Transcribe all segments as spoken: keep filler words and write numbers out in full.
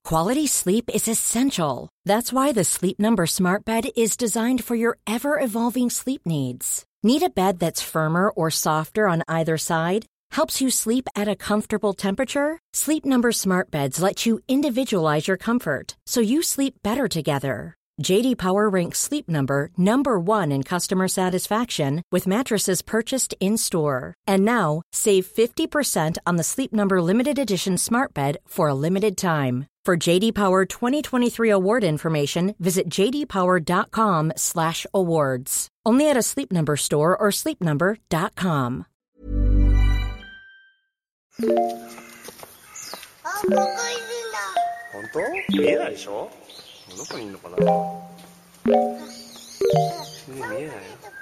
Quality sleep is essential. That's why the Sleep Number Smart Bed is designed for your ever-evolving sleep needs. Need a bed that's firmer or softer on either side? Helps you sleep at a comfortable temperature? Sleep Number Smart Beds let you individualize your comfort, so you sleep better together. J D Power ranks Sleep Number number one in customer satisfaction with mattresses purchased in-store. And now, save fifty percent on the Sleep Number Limited Edition Smart Bed for a limited time. For J D Power twenty twenty-three award information, visit j d power dot com slash awards. Only at a Sleep Number store or sleep number dot com. あ、ここいるんだ。本当？見えないでしょ？どこにいるのかな？見えないよ。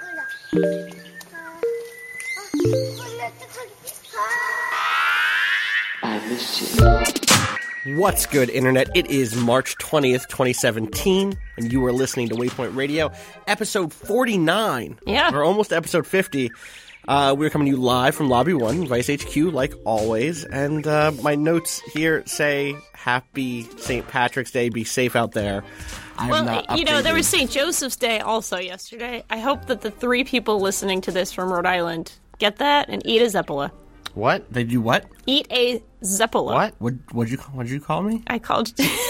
I miss you. What's good, Internet? It is March twentieth, twenty seventeen, and you are listening to Waypoint Radio, episode forty-nine. Yeah. We're almost to episode fifty. Uh, we're coming to you live from Lobby one, Vice H Q, like always. And uh, my notes here say, Happy Saint Patrick's Day, be safe out there. I well, not you know, there updated. was Saint Joseph's Day also yesterday. I hope that the three people listening to this from Rhode Island get that and eat a Zeppola. What? They do what? Eat a Zeppola. What? What what'd you, what'd you call me? I called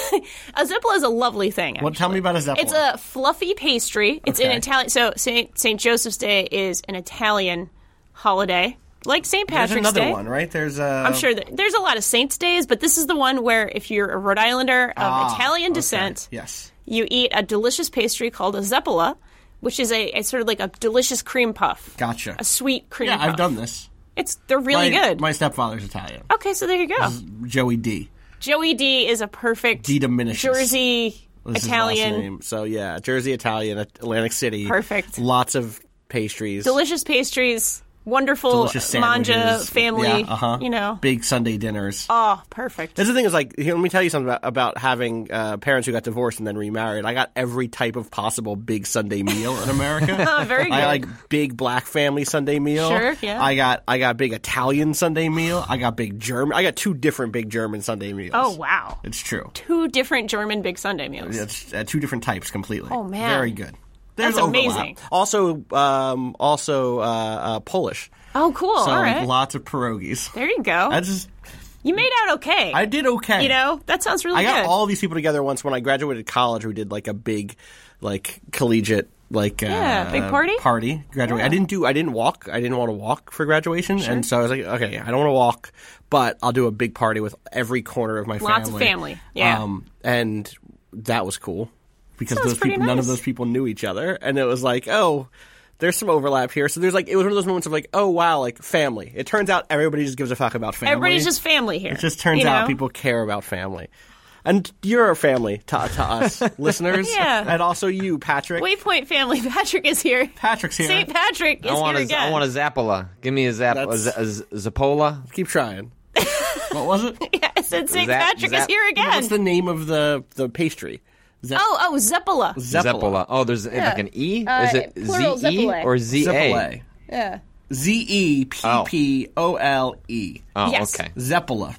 a Zeppola is a lovely thing. What? Tell me about a Zeppola. It's a fluffy pastry. It's Okay. an Italian. So Saint Saint Joseph's Day is an Italian holiday, like Saint Patrick's There's another Day. one, right? There's uh... I'm sure that there's a lot of Saints' Days, but this is the one where if you're a Rhode Islander of Ah, Italian okay. descent, Yes. you eat a delicious pastry called a Zeppola, which is a, a sort of like a delicious cream puff. Gotcha. A sweet cream Yeah, puff. I've done this. It's they're really my, good. My stepfather's Italian. Okay, so there you go. Joey D. Joey D is a perfect D diminishes. Jersey This is his last Italian. name. So yeah, Jersey Italian, Atlantic City. Perfect. Lots of pastries. Delicious pastries, wonderful Delicious manja sandwiches. family, Yeah, uh-huh. you know. Big Sunday dinners. Oh, perfect. That's the thing is like, here, let me tell you something about, about having uh, parents who got divorced and then remarried. I got every type of possible big Sunday meal in America. Oh, very good. I like big black family Sunday meal. Sure, yeah. I got I got big Italian Sunday meal. I got big German. I got two different big German Sunday meals. Oh, wow. It's true. Two different German big Sunday meals. It's uh, two different types completely. Oh, man. Very good. There's That's overlap. amazing. Also, um, also uh, uh, Polish. Oh, cool. So All right. lots of pierogies. There you go. I just You made out okay. I did okay. You know, that sounds really I got good. all these people together once when I graduated college. We did like a big, like collegiate, like Yeah, uh, big party? Party. Graduate. Yeah. I didn't do. I didn't walk. I didn't want to walk for graduation, and so I was like, okay, I don't want to walk, but I'll do a big party with every corner of my family. Lots of family. Yeah. Um, and that was cool because Sounds those pretty people, none of nice. those people knew each other, and it was like, oh. There's some overlap here. So there's like, it was one of those moments of like, oh wow, like family. It turns out everybody just gives a fuck about family. Everybody's just family here. It just turns you out know? people care about family. And you're a family to, to us, listeners. Yeah. And also you, Patrick. Waypoint family. Patrick is here. Patrick's here. Saint Patrick is I want here a, again. I want a Zappola. Give me a Zap, a, Z- That's- a, Z- Zappola. Keep trying. What was it? Yeah, I said Saint Zap- Patrick is Zap- here again. What's the name of the, the pastry? Ze- Oh, oh, Zeppola. Zeppola. Zappola. Oh, there's like an E? Uh, Is it plural, Z E Zeppole. or Z A? Zeppole. Yeah. Z E P P O L E. Oh, Yes. okay. Zeppola.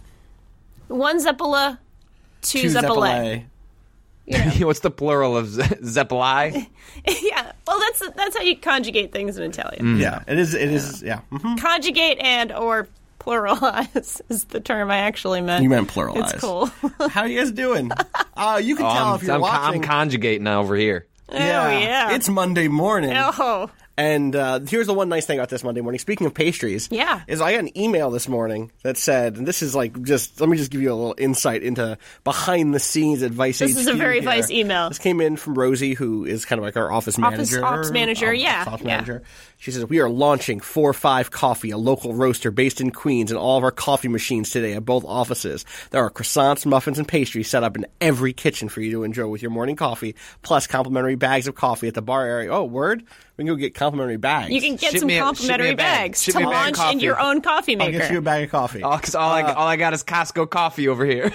One Zeppola, two, Two Zeppole. Zeppole. What's the plural of Z- Zeppoli? Yeah. Well, that's that's how you conjugate things in Italian. Yeah, it is. It is. Yeah. Mhm. Conjugate and or pluralize is the term I actually meant. You meant pluralize. It's cool. How are you guys doing? Uh, you can Oh, tell I'm, if you're I'm, con- watching. I'm conjugating over here. Oh, yeah. It's Monday morning. Oh. And uh, here's the one nice thing about this Monday morning. Speaking of pastries, Yeah. is I got an email this morning that said, and this is like just let me just give you a little insight into behind the scenes at Vice This is a H Q very here. Vice email. This came in from Rosie, who is kind of like our office Office manager. ops manager, Office yeah, ops yeah. manager. She says we are launching four five Coffee, a local roaster based in Queens, and all of our coffee machines today at both offices. There are croissants, muffins, and pastries set up in every kitchen for you to enjoy with your morning coffee, plus complimentary bags of coffee at the bar area. Oh, word! We can go get complimentary bags. You can get Ship some me a- ship me complimentary a bag. bags Ship to me a bag of launch in coffee. your own coffee I'll maker. get you a bag of coffee. Oh, 'cause all, I, all I got is Costco coffee over here.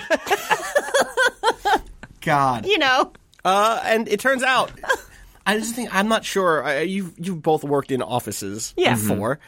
God. You know. Uh, and it turns out, I just think I'm not sure. I, you've you've both worked in offices Yeah. before.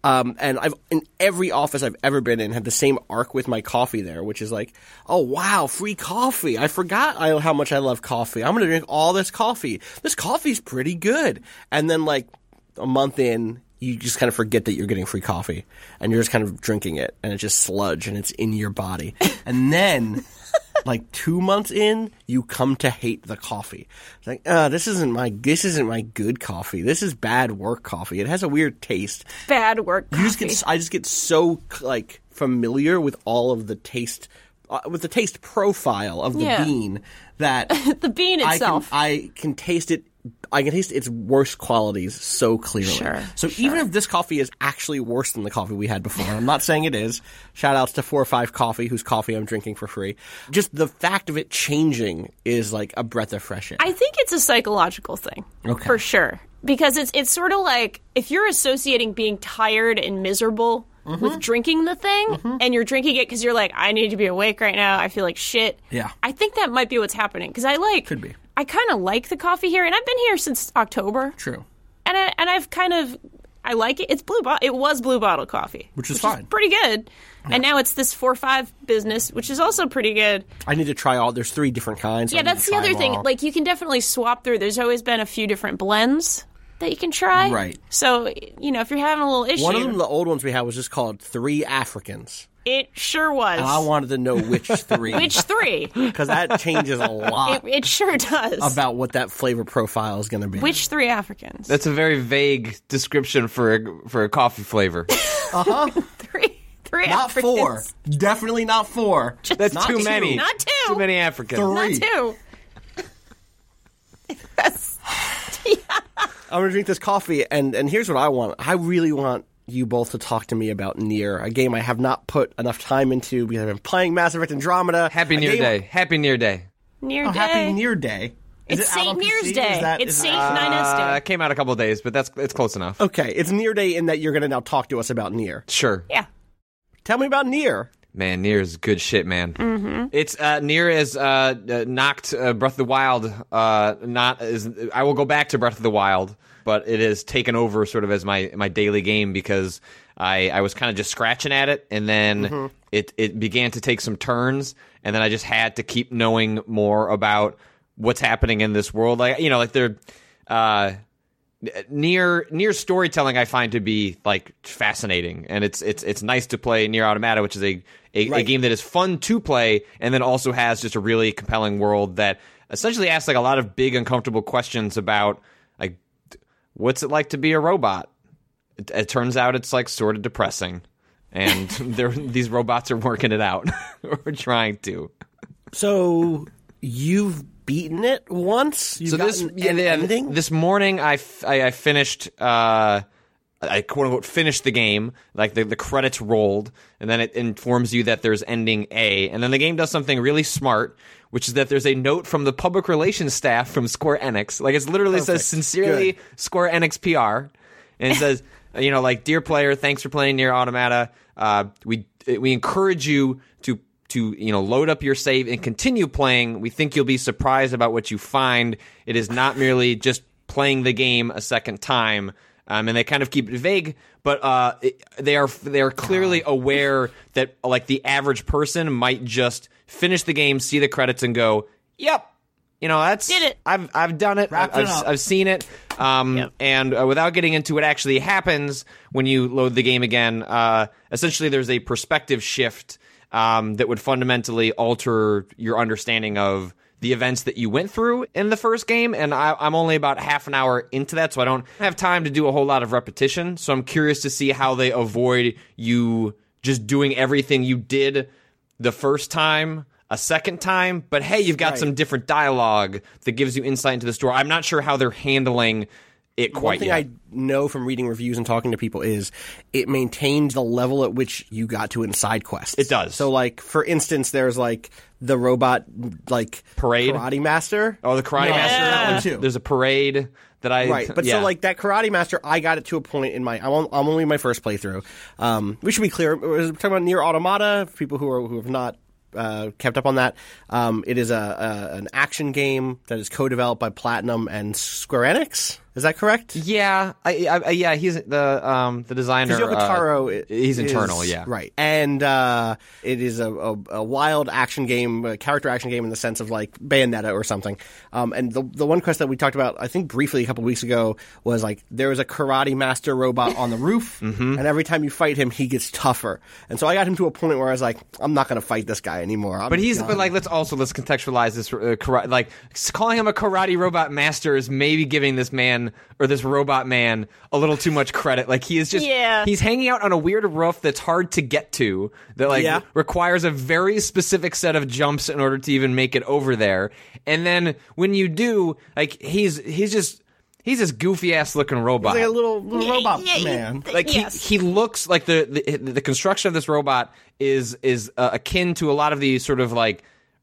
Um, and I've in every office I've ever been in had the same arc with my coffee there, which is like, oh wow, free coffee. I forgot I, how much I love coffee. I'm going to drink all this coffee. This coffee's pretty good. And then like a month in, you just kind of forget that you're getting free coffee, and you're just kind of drinking it, and it's just sludge, and it's in your body. And then, like two months in, you come to hate the coffee. It's like, uh, this isn't my this isn't my good coffee. This is bad work coffee. It has a weird taste. Bad work coffee. You just get, I just get so like familiar with all of the taste, uh, with the taste profile of the Yeah. bean that the bean itself. I can, I can taste it. I can taste its worst qualities so clearly. Sure, so sure. even if this coffee is actually worse than the coffee we had before, I'm not saying it is. Shout outs to four or five Coffee, whose coffee I'm drinking for free. Just the fact of it changing is like a breath of fresh air. I think it's a psychological thing. Okay. For sure. Because it's it's sort of like if you're associating being tired and miserable Mm-hmm. with drinking the thing, mm-hmm. and you're drinking it because you're like, I need to be awake right now. I feel like shit. Yeah. I think that might be what's happening. Because I like... Could be. I kind of like the coffee here, and I've been here since October. True. And I, and I've kind of... I like it. It's blue bottle. It was blue bottle coffee. Which is fine. pretty good. Yeah. And now it's this four five business, which is also pretty good. I need to try all... There's three different kinds. So Yeah, I need that's to the try other them thing. all. Like, you can definitely swap through. There's always been a few different blends that you can try. Right. So, you know, if you're having a little issue... One of them, the old ones we had, was just called Three Africans. It sure was. And I wanted to know which three. Which three? Because that changes a lot It, it sure does. about what that flavor profile is going to be. Which three Africans? That's a very vague description for a, for a coffee flavor. Uh-huh. three. Three Not Africans. four. Definitely not four. That's Not too two. many. Not two. Too many Africans. Three. Not two. That's... I'm going to drink this coffee, and, and here's what I want. I really want you both to talk to me about Nier, a game I have not put enough time into because I've been playing Mass Effect Andromeda. Happy a Near game- Day. Happy Near Day. Near Oh, day. happy Nier Day. Is It's it out Saint on P C? Near's Is Day. that- It's is Saint that- Nine S Uh, Day. it came out a couple of days, but that's it's close enough. Okay, it's Nier Day in that you're going to now talk to us about Nier. Sure. Yeah. Tell me about Nier. Man, Nier is good shit, man. Mm-hmm. It's uh, Nier is uh, uh, knocked uh, Breath of the Wild. Uh, not is I will go back to Breath of the Wild, but it has taken over sort of as my my daily game because I I was kind of just scratching at it, and then mm-hmm. it it began to take some turns, and then I just had to keep knowing more about what's happening in this world. Like you know, like they're. Uh, Nier Nier storytelling I find to be like fascinating, and it's it's it's nice to play Nier Automata, which is a a, right. a game that is fun to play, and then also has just a really compelling world that essentially asks like a lot of big uncomfortable questions about like what's it like to be a robot. It, it turns out it's like sort of depressing, and they're these robots are working it out or trying to. So you've beaten it once? You've so this gotten yeah, an yeah, ending? this morning I, f- I, I finished uh, I quote unquote finished the game, like the, the credits rolled, and then it informs you that there's ending A, and then the game does something really smart, which is that there's a note from the public relations staff from Square Enix, like it literally Perfect. says sincerely Good. Square Enix P R, and it says you know like dear player, thanks for playing Nier Automata. Uh, we we encourage you to. to, you know, load up your save and continue playing. We think you'll be surprised about what you find. It is not merely just playing the game a second time. Um, and they kind of keep it vague, but uh, it, they are they are clearly aware that like the average person might just finish the game, see the credits, and go, "Yep, you know that's Did it. I've I've done it. Wrapped I've, it up. I've seen it." Um, Yep. And uh, without getting into what actually happens when you load the game again, uh, essentially there's a perspective shift. Um, that would fundamentally alter your understanding of the events that you went through in the first game, and I, I'm only about half an hour into that, so I don't have time to do a whole lot of repetition, so I'm curious to see how they avoid you just doing everything you did the first time a second time, but hey, you've got Right. some different dialogue that gives you insight into the story. I'm not sure how they're handling it quite One thing yet. I know from reading reviews and talking to people is it maintains the level at which you got to in side quests. It does. So, like, for instance, there's, like, the robot, like, Parade? karate master. Oh, the Karate Yeah. Master. That one, There's, too. there's a parade that I Right, but yeah. so like that Karate Master, I got it to a point in my. I'm, on, I'm only in my first playthrough. Um, we should be clear. We're talking about Nier Automata. For people who are who have not uh, kept up on that, um, it is a, a an action game that is co-developed by Platinum and Square Enix. Is that correct? Yeah, I, I, yeah, he's the um the designer. Yoko Taro, uh, he's is, internal, yeah, right. And uh, it is a, a, a wild action game, a character action game in the sense of like Bayonetta or something. Um, and the the one quest that we talked about, I think briefly a couple weeks ago, was like there was a karate master robot on the roof, mm-hmm. and every time you fight him, he gets tougher. And so I got him to a point where I was like, I'm not going to fight this guy anymore. I'm but he's done. but like let's also let's contextualize this. Uh, karate, like calling him a karate robot master is maybe giving this man or this robot man a little too much credit. Like he is just yeah. he's hanging out on a weird roof that's hard to get to, that like yeah. requires a very specific set of jumps in order to even make it over there. And then when you do, like he's he's just he's this goofy ass looking robot. He's like a little, little robot yeah, man. Like yes. he, he looks like the, the the construction of this robot is is uh, akin to a lot of these sort of like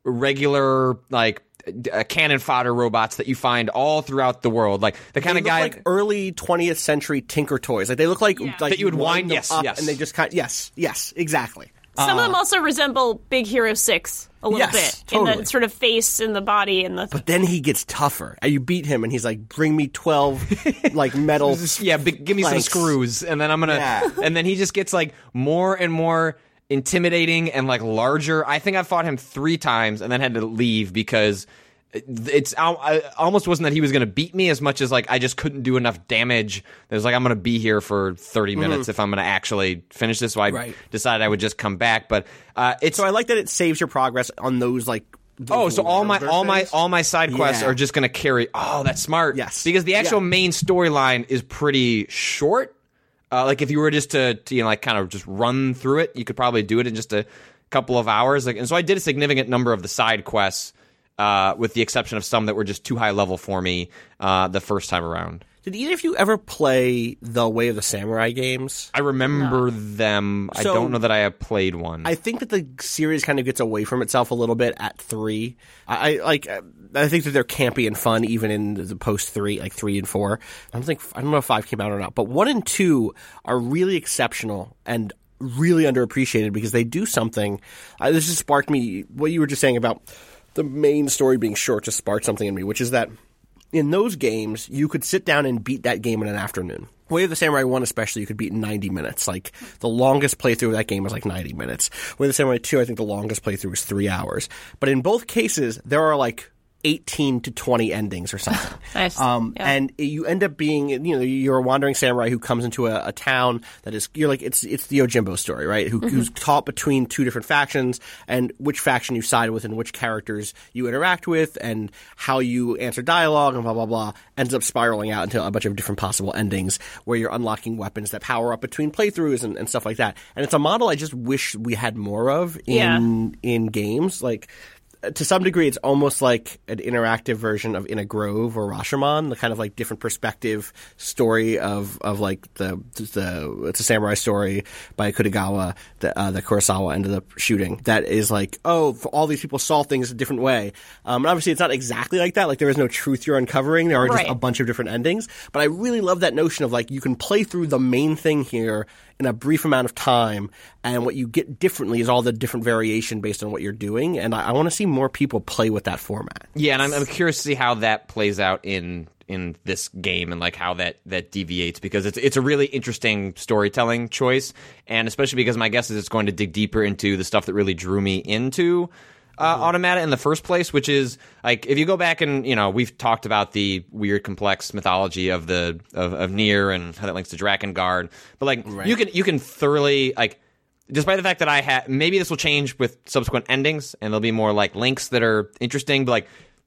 regular like uh, cannon fodder robots that you find all throughout the world, like the kind They of look guy like early twentieth century Tinker Toys. Like they look like, like That you would wind- them yes, up yes. and they just kind of, yes, yes, exactly. Some of them also resemble Big Hero six a little Yes, bit totally. in the sort of face and the body and the. But then he gets tougher. And you beat him, and he's like, "Bring me twelve like metal." yeah, big, give me planks. some screws, and then I'm gonna, Yeah. and then he just gets like more and more intimidating and like larger. I think I fought him three times and then had to leave because it's I almost wasn't that he was going to beat me as much as like I just couldn't do enough damage. There's like I'm going to be here for thirty minutes if I'm going to actually finish this. So I Right. decided I would just come back. But uh, it's So I like that it saves your progress on those like. those oh, so all my larger all my things. all my side quests Yeah. are just going to carry. Oh, that's smart. Yes. because the actual Yeah. main storyline is pretty short. Uh, like if you were just to, to you know like kind of just run through it, you could probably do it in just a couple of hours. Like, and so I did a significant number of the side quests. Uh, with the exception of some that were just too high level for me uh, the first time around. Did either of you ever play the Way of the Samurai games? I remember them. I So- don't know that I have played one. I think that the series kind of gets away from itself a little bit at three. I, I like. I think that they're campy and fun even in the post three, like three and four. I don't think I don't know if five came out or not, but one and two are really exceptional and really underappreciated because they do something. Uh, this just sparked me. What you were just saying about the main story being short just sparked something in me, which is that in those games, you could sit down and beat that game in an afternoon. Way of the Samurai one especially, you could beat in ninety minutes. Like, the longest playthrough of that game was like ninety minutes. Way of the Samurai two, I think the longest playthrough was three hours. But in both cases, there are like eighteen to twenty endings or something. Nice. Um, Yeah. And you end up being, you know, you're a wandering samurai who comes into a, a town that is, you're like, it's it's the Yojimbo story, right? Who, Who's caught between two different factions, and which faction you side with and which characters you interact with and how you answer dialogue and blah, blah, blah, ends up spiraling out into a bunch of different possible endings where you're unlocking weapons that power up between playthroughs and, and stuff like that. And it's a model I just wish we had more of in Yeah. in games. Like, to some degree, it's almost like an interactive version of In a Grove or Rashomon, the kind of like different perspective story of, of like the the it's a samurai story by Kudogawa that uh, that Kurosawa ended up shooting. That is like, oh, all these people saw things a different way. Um, and obviously, it's not exactly like that. Like, there is no truth you're uncovering. There are just Right. a bunch of different endings. But I really love that notion of like you can play through the main thing here in a brief amount of time, and what you get differently is all the different variation based on what you're doing. And I, I want to see more people play with that format. yeah, and I'm, I'm curious to see how that plays out in in this game and like how that that deviates, because it's it's a really interesting storytelling choice, and especially because my guess is it's going to dig deeper into the stuff that really drew me into Uh, Automata in the first place, which is like if you go back and you know we've talked about the weird complex mythology of the of, of Nier and how that links to Drakengard, but like you can you can thoroughly like, despite the fact that I had maybe this will change with subsequent endings and there'll be more like links that are interesting, but like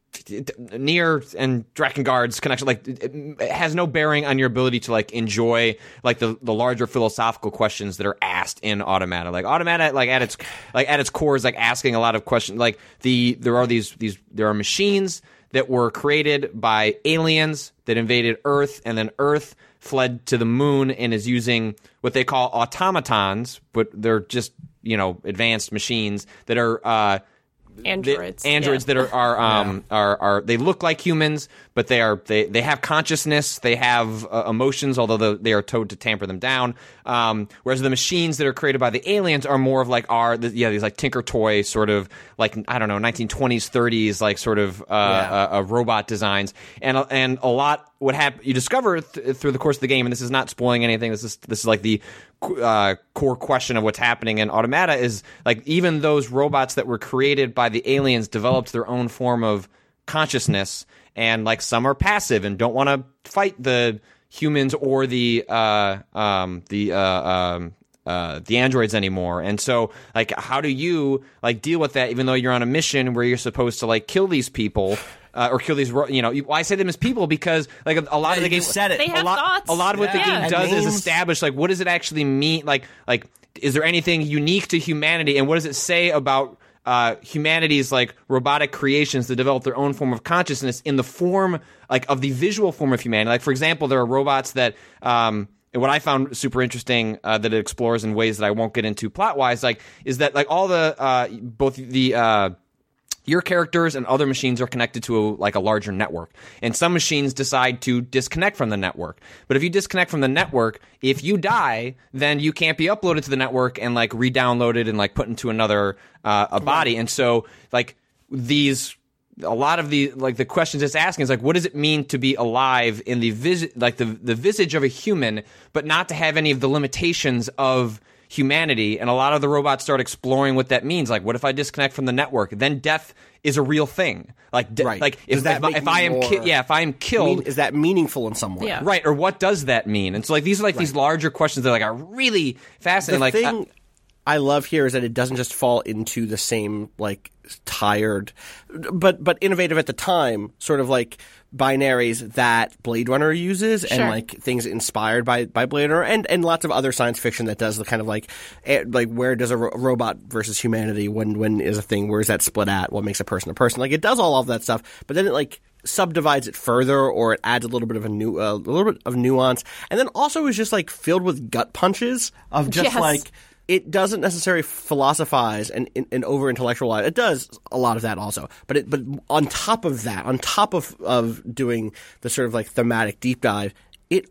Nier and Drakengard's connection, like it, it has no bearing on your ability to like enjoy like the, the larger philosophical questions that are asked in Automata. Like Automata, like at its like at its core is like asking a lot of questions. Like the there are these these there are machines that were created by aliens that invaded Earth, and then Earth fled to the moon and is using what they call automatons, but they're just you know advanced machines that are. Uh, androids, the, androids yeah. that are are, um, yeah. are are they look like humans, but they are they, they have consciousness, they have uh, emotions, although the, they are told to tamper them down. Um, whereas the machines that are created by the aliens are more of like our the, yeah these like Tinker Toy sort of like I don't know nineteen twenties thirties like sort of uh, yeah. uh, uh, robot designs, and and a lot what happen you discover th- through the course of the game, and this is not spoiling anything. This is this is like the uh, core question of what's happening in Automata is like even those robots that were created by the aliens developed their own form of consciousness, and like some are passive and don't want to fight the humans or the uh, um, the uh, um, uh, the androids anymore. And so like how do you like deal with that even though you're on a mission where you're supposed to like kill these people uh, or kill these you know well, I say them as people because like a, a lot yeah, of the game said it. They have a lot, thoughts. a lot of what yeah. the game yeah. does names. is establish like what does it actually mean like like is there anything unique to humanity and what does it say about Uh, humanity's like robotic creations that develop their own form of consciousness in the form like of the visual form of humanity. Like for example, there are robots that um, and what I found super interesting uh, that it explores in ways that I won't get into plot wise, like is that like all the uh, both the uh, your characters and other machines are connected to a, like a larger network, and some machines decide to disconnect from the network. But if you disconnect from the network, if you die, then you can't be uploaded to the network and like re-downloaded and like put into another uh, a body. And so like these, a lot of the like the questions it's asking is like, what does it mean to be alive in the vis- like the the visage of a human, but not to have any of the limitations of humanity? And a lot of the robots start exploring what that means. Like, what if I disconnect from the network? Then death is a real thing. Like, de- right. like if, that if, if I am, more, ki- yeah, if I am killed, mean, is that meaningful in some way? Yeah. right? Or what does that mean? And so, like, these are like right. these larger questions that like are really fascinating. The like, thing I, I love here is that it doesn't just fall into the same like tired, but but innovative at the time, sort of like binaries that Blade Runner uses, sure. and like things inspired by, by Blade Runner, and, and lots of other science fiction that does the kind of like like where does a ro- robot versus humanity when when is a thing, where is that split at, what makes a person a person? Like it does all of that stuff, but then it like subdivides it further, or it adds a little bit of a new uh, a little bit of nuance, and then also is just like filled with gut punches of just yes. like. It doesn't necessarily philosophize and, and, and over-intellectualize. It does a lot of that also. But it, but on top of that, on top of, of doing the sort of like thematic deep dive, it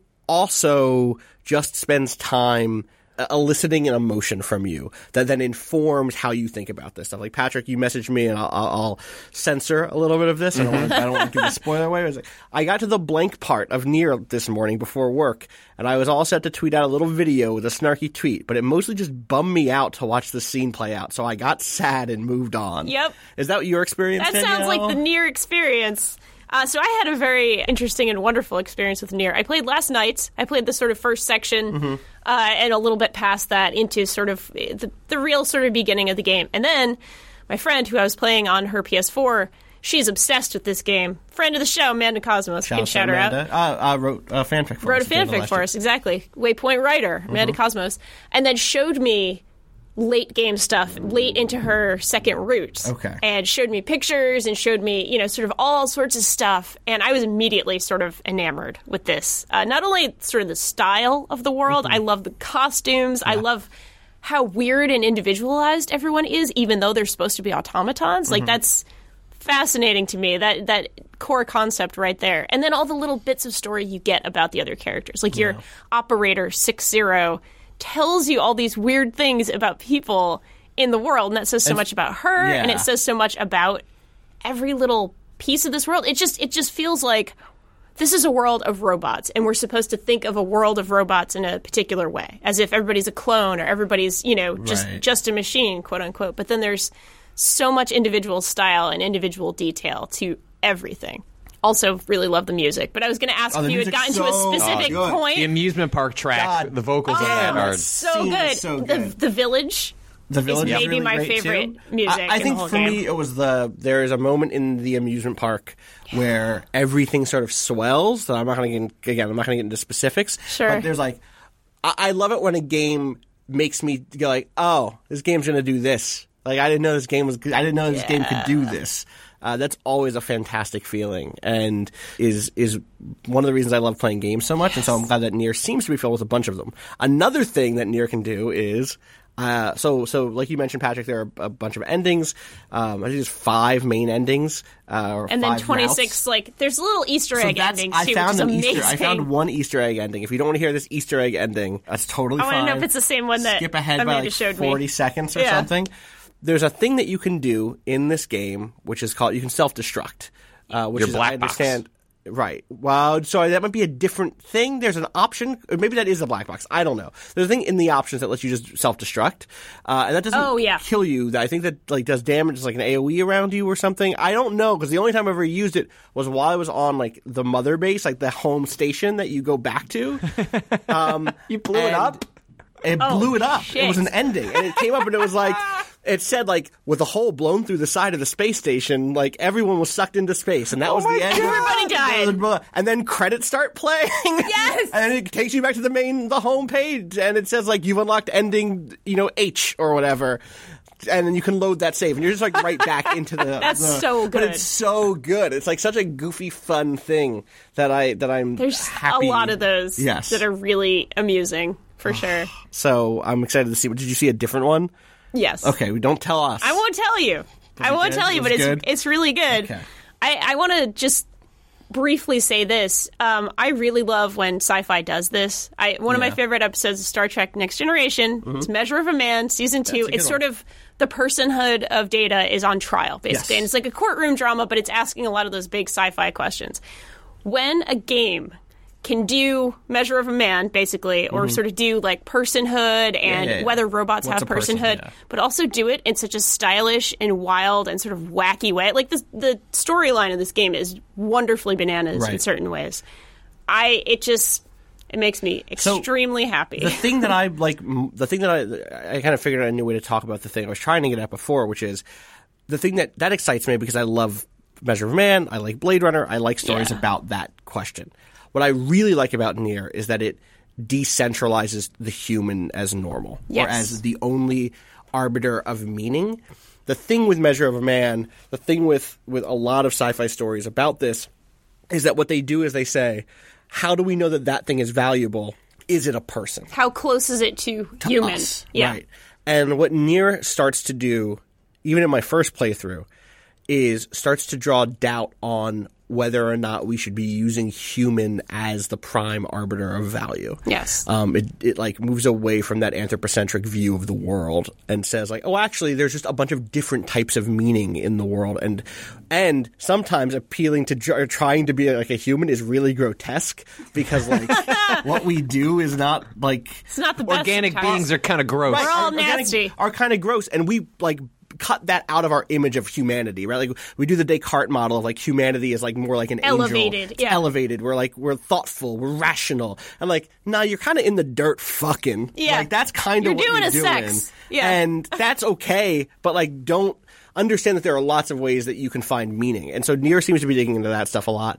also just spends time eliciting an emotion from you that then informs how you think about this stuff. Like, Patrick, you messaged me, and I'll, I'll censor a little bit of this. I don't want to, I don't want to give a spoiler away. I, was like, I got to the blank part of Nier this morning before work, and I was all set to tweet out a little video with a snarky tweet, but it mostly just bummed me out to watch the scene play out. So I got sad and moved on. Yep. Is that your experience, That Danielle? sounds like the Nier experience. Uh, so I had a very interesting and wonderful experience with Nier. I played last night. I played the sort of first section mm-hmm. uh, and a little bit past that into sort of the, the real sort of beginning of the game. And then my friend, who I was playing on her P S four, she's obsessed with this game. Friend of the show, Amanda Cosmos. Shout Can shout her Amanda. out. Uh, uh, wrote a fanfic for wrote us. a fanfic for us, exactly. Waypoint writer, Amanda mm-hmm. Cosmos. And then showed me late game stuff, late into her second route. Okay. And showed me pictures and showed me, you know, sort of all sorts of stuff. And I was immediately sort of enamored with this. Uh, not only sort of the style of the world, mm-hmm. I love the costumes. Yeah. I love how weird and individualized everyone is, even though they're supposed to be automatons. Mm-hmm. Like, that's fascinating to me, that that core concept right there. And then all the little bits of story you get about the other characters. Like, yeah. your operator, six zero, tells you all these weird things about people in the world, and that says so and, much about her, yeah. and it says so much about every little piece of this world. It just it just feels like this is a world of robots, and we're supposed to think of a world of robots in a particular way, as if everybody's a clone or everybody's, you know, just right. just a machine, quote unquote. But then there's so much individual style and individual detail to everything. Also, really love the music. But I was going to ask oh, if you had gotten so, to a specific oh, point. The amusement park track, God. the vocals oh, on that are so good. so The, good. the Village. The Village is is maybe really my great favorite too. music. I, I in think the whole for game. me, it was the there is a moment in the amusement park yeah. where everything sort of swells. That I'm not going to get again. I'm not going to get into specifics. Sure. But there's like, I, I love it when a game makes me go like, oh, this game's going to do this. Like, I didn't know this game was. I didn't know this yeah. game could do this. Uh, that's always a fantastic feeling, and is is one of the reasons I love playing games so much. Yes. And so I'm glad that Nier seems to be filled with a bunch of them. Another thing that Nier can do is Uh, so, so like you mentioned, Patrick, there are a bunch of endings. Um, I think there's five main endings, uh, or and then five twenty-six. routes. Like, there's little Easter So egg that's, endings I too, found which is an amazing. Easter. I found one Easter egg ending. If you don't want to hear this Easter egg ending, that's totally I fine. want to know if it's the same one that Skip ahead Amanda by like showed forty me. seconds or Yeah. something. There's a thing that you can do in this game, which is called you can self-destruct, uh, which Your is black I box. understand. Right. Well, sorry, that might be a different thing. There's an option, or maybe that is a black box. I don't know. There's a thing in the options that lets you just self-destruct, uh, and that doesn't Oh, yeah. kill you. That I think that like does damage, like an A O E around you or something. I don't know because the only time I ever used it was while I was on like the mother base, like the home station that you go back to. Um, You blew it and up? It Oh, blew it up. shit. It was an ending, and it came up and it was like. It said, like, with a hole blown through the side of the space station, like, everyone was sucked into space, and that was the end. Everybody died. And then credits start playing. Yes! And it takes you back to the main, the home page, and it says, like, you've unlocked ending, you know, H or whatever. And then you can load that save, and you're just, like, right back into the... That's the- so But good. it's so good. It's, like, such a goofy, fun thing that, I, that I'm There's happy. a lot of those Yes. that are really amusing, for sure. So I'm excited to see. Did you see a different one? Yes. Okay, we don't tell us. I won't tell you. I it won't good? tell you, It but was it's good? it's really good. Okay. I, I want to just briefly say this. Um, I really love when sci-fi does this. I one of my Yeah. favorite episodes of Star Trek Next Generation. It's Measure of a Man, season two. a good It's sort one. of the personhood of Data is on trial, basically. Yes. And it's like a courtroom drama, but it's asking a lot of those big sci-fi questions. When a game can do Measure of a Man, basically, or sort of do like personhood and yeah, yeah. whether robots What's have a person, personhood, yeah. but also do it in such a stylish and wild and sort of wacky way. Like this, the storyline of this game is wonderfully bananas in Right. certain ways. I it just it makes me So, extremely happy. The thing that I like, m- the thing that I, I kind of figured out a new way to talk about the thing I was trying to get at before, which is the thing that that excites me because I love Measure of a Man, I like Blade Runner, I like stories Yeah. about that question. What I really like about Nier is that it decentralizes the human as normal, Yes. or as the only arbiter of meaning. The thing with Measure of a Man, the thing with with a lot of sci-fi stories about this, is that what they do is they say, how do we know that that thing is valuable? Is it a person? How close is it to, To human? us, Yeah. right. And what Nier starts to do, even in my first playthrough, is starts to draw doubt on whether or not we should be using human as the prime arbiter of value. Yes. Um, it, it like moves away from that anthropocentric view of the world and says like, oh, actually, there's just a bunch of different types of meaning in the world, and and sometimes appealing to or trying to be like a human is really grotesque because like what we do is not like It's not the best. Organic sometimes. beings are kind of gross. We're all organic nasty. Are kind of gross, and we like cut that out of our image of humanity, right? Like we do the Descartes model of like humanity is like more like an Elevated, angel. It's yeah. elevated. We're like we're thoughtful, we're rational, and like nah, you're kind of in the dirt, fucking. Yeah. like that's kind of You're what doing you're a doing. sex. Yeah. and that's okay, but like don't understand that there are lots of ways that you can find meaning, and so Nier seems to be digging into that stuff a lot.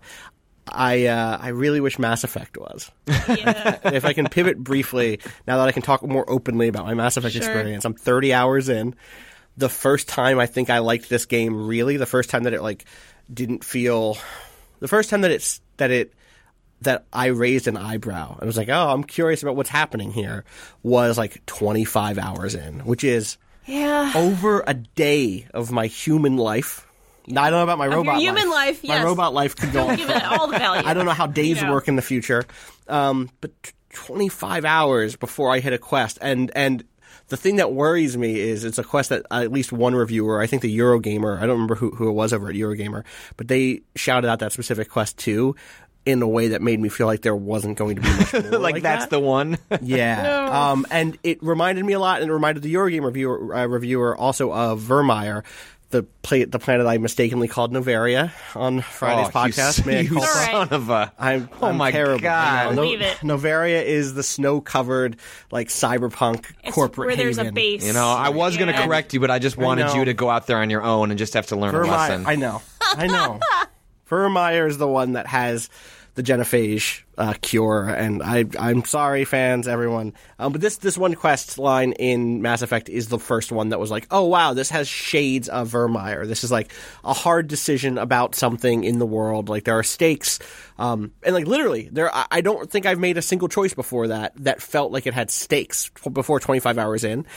I uh, I really wish Mass Effect was. Yeah. If I can pivot briefly, now that I can talk more openly about my Mass Effect Sure. experience, I'm thirty hours in. The first time I think I liked this game, really, the first time that it like didn't feel, the first time that it's that it that I raised an eyebrow and was like, oh, I'm curious about what's happening here, was like twenty-five hours in, which is Yeah. over a day of my human life. Now, I don't know about my your robot human life, My yes. robot life could go on. Give it all the value. I don't know how days You know. work in the future, um, but t- twenty-five hours before I hit a quest, and and the thing that worries me is it's a quest that at least one reviewer, I think the Eurogamer, I don't remember who, who it was over at Eurogamer, but they shouted out that specific quest too in a way that made me feel like there wasn't going to be much more like, like that's that. the one. Yeah, um, and it reminded me a lot, and it reminded the Eurogamer reviewer, uh, reviewer also of Vermeer, the play, the planet I mistakenly called Novaria on Friday's Oh, you podcast. s- May I you call- All right. son of a. I'm, Oh I'm my terrible. God. I know. Believe it. Novaria is the snow-covered, like cyberpunk It's corporate where there's haven. a base. You know, I was going to Yeah. correct you, but I just wanted know. you to go out there on your own and just have to learn a Vermeer, lesson. I know, I know. Vermeer is the one that has the genophage uh, cure, and I, I'm sorry, fans, everyone. Um, but this this one quest line in Mass Effect is the first one that was like, oh wow, this has shades of Vermeer. This is like a hard decision about something in the world. Like there are stakes, um, and like literally, there. I, I don't think I've made a single choice before that that felt like it had stakes before twenty-five hours in.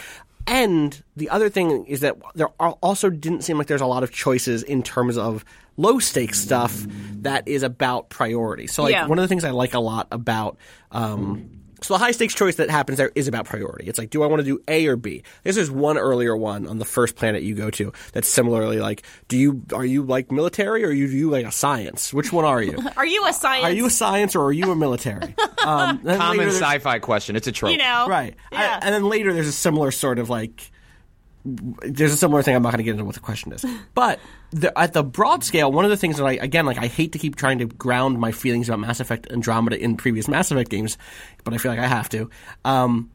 And the other thing is that there are also didn't seem like there's a lot of choices in terms of low stakes stuff that is about priority. So like Yeah. one of the things I like a lot about um, so the high stakes choice that happens there is about priority. It's like, do I want to do A or B? This is one earlier one on the first planet you go to that's similarly like, do you are you like military or are you, do you like a science? Which one are you? Are you a science? Are you a science or are you a military? Um, then Common later there's- sci-fi question. It's a trope. You know? Right. Yeah. I, and then later there's a similar sort of like, there's a similar thing. I'm not going to get into what the question is. But the, at the broad scale, one of the things that I, again, like I hate to keep trying to ground my feelings about Mass Effect Andromeda in previous Mass Effect games, but I feel like I have to, um,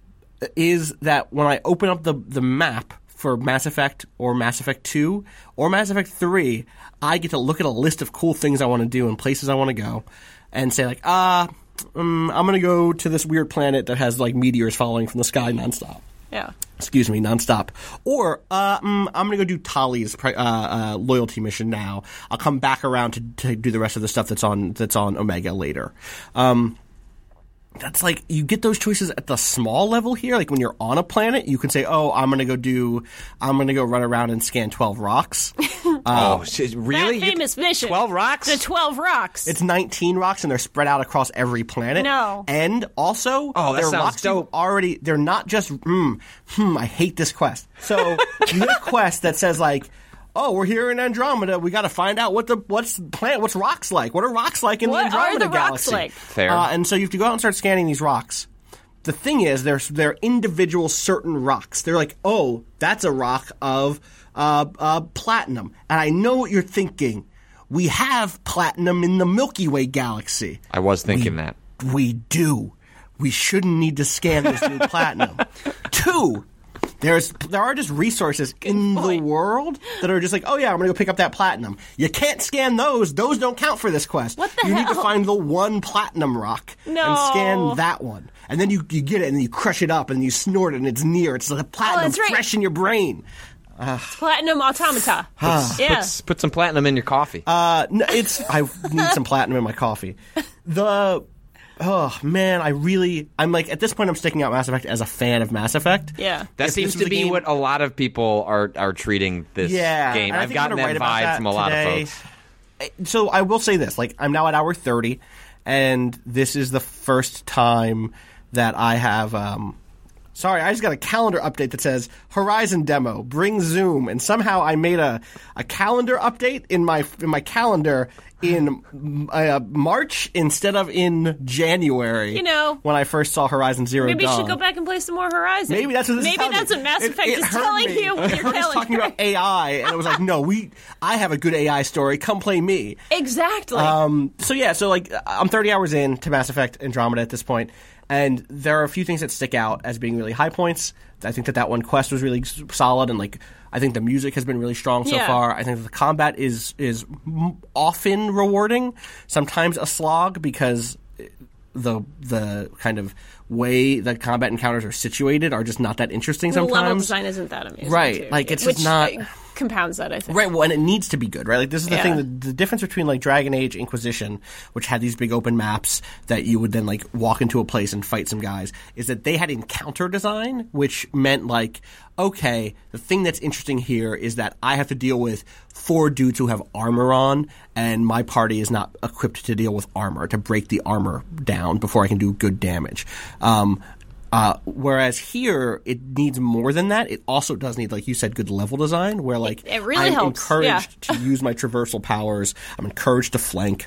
is that when I open up the, the map for Mass Effect or Mass Effect two or Mass Effect three, I get to look at a list of cool things I want to do and places I want to go and say like, ah, um, I'm going to go to this weird planet that has like meteors falling from the sky nonstop. Yeah. Excuse me, nonstop. Or uh, mm, I'm going to go do Tali's uh, uh, loyalty mission now. I'll come back around to, to do the rest of the stuff that's on that's on Omega later. Um, that's like you get those choices at the small level here. Like when you're on a planet, you can say, "Oh, I'm going to go do. I'm going to go run around and scan twelve rocks." Oh, shit, really? That You- famous mission. twelve rocks? The twelve rocks. It's nineteen rocks, and they're spread out across every planet. No. And also, Oh, that they're sounds rocks dope. you've already. They're not just. Hmm. Hmm. I hate this quest. So you get a quest that says like, "Oh, we're here in Andromeda. We got to find out what the what's planet, what's rocks like. What are rocks like in What the are Andromeda the rocks galaxy?" like? Fair. Uh, and so you have to go out and start scanning these rocks. The thing is, there's they're individual certain rocks. They're like, oh, that's a rock of uh, uh, platinum. And I know what you're thinking. We have platinum in the Milky Way galaxy. I was thinking that. We do. We shouldn't need to scan this new platinum. Two, there's there are just resources in point. the world that are just like, oh yeah, I'm gonna go pick up that platinum. You can't scan those; those don't count for this quest. What the you need to hell? find the one platinum rock and No. scan that one, and then you you get it and then you crush it up and you snort it and it's near. It's like a platinum Oh, that's right. fresh in your brain. Platinum automata. yeah. Put, put some platinum in your coffee. Uh, no, it's I need some platinum in my coffee. The oh man, I really I'm like at this point I'm sticking out Mass Effect as a fan of Mass Effect. Yeah. that if seems this was to a be game- what a lot of people are are treating this Yeah, game. and I I've think I'm gotten gonna that write about vibe that from a lot today. of folks. So I will say this: like I'm now at hour thirty, and this is the first time that I have. Um, sorry, I just got a calendar update that says Horizon demo, bring Zoom, and somehow I made a a calendar update in my in my calendar in uh, March instead of in January. You know. when I first saw Horizon Zero Maybe you Dawn. should go back and play some more Horizon. Maybe that's what this is Maybe telling that's me. what Mass It- Effect it is hurt telling me. you. It You're hurt us telling talking about A I, and it was like, no, we. I have a good A I story. Come play me. Exactly. Um, so yeah, so like I'm thirty hours in to Mass Effect Andromeda at this point, and there are a few things that stick out as being really high points. I think that that one quest was really s- solid, and like I think the music has been really strong so Yeah. far. I think that the combat is is m- often rewarding, sometimes a slog because the the kind of way that combat encounters are situated are just not that interesting the sometimes. level design isn't that amazing. Right, too. like, it's Which just not- compounds that, I think. Right, well, and it needs to be good, right? Like, this is the Yeah. thing, the, the difference between, like, Dragon Age Inquisition, which had these big open maps that you would then, like, walk into a place and fight some guys, is that they had encounter design, which meant, like, okay, the thing that's interesting here is that I have to deal with four dudes who have armor on, and my party is not equipped to deal with armor, to break the armor down before I can do good damage. Um, Uh, whereas here, it needs more than that. It also does need, like you said, good level design, where like It- it really I'm helps, encouraged to use my traversal powers. I'm encouraged to flank.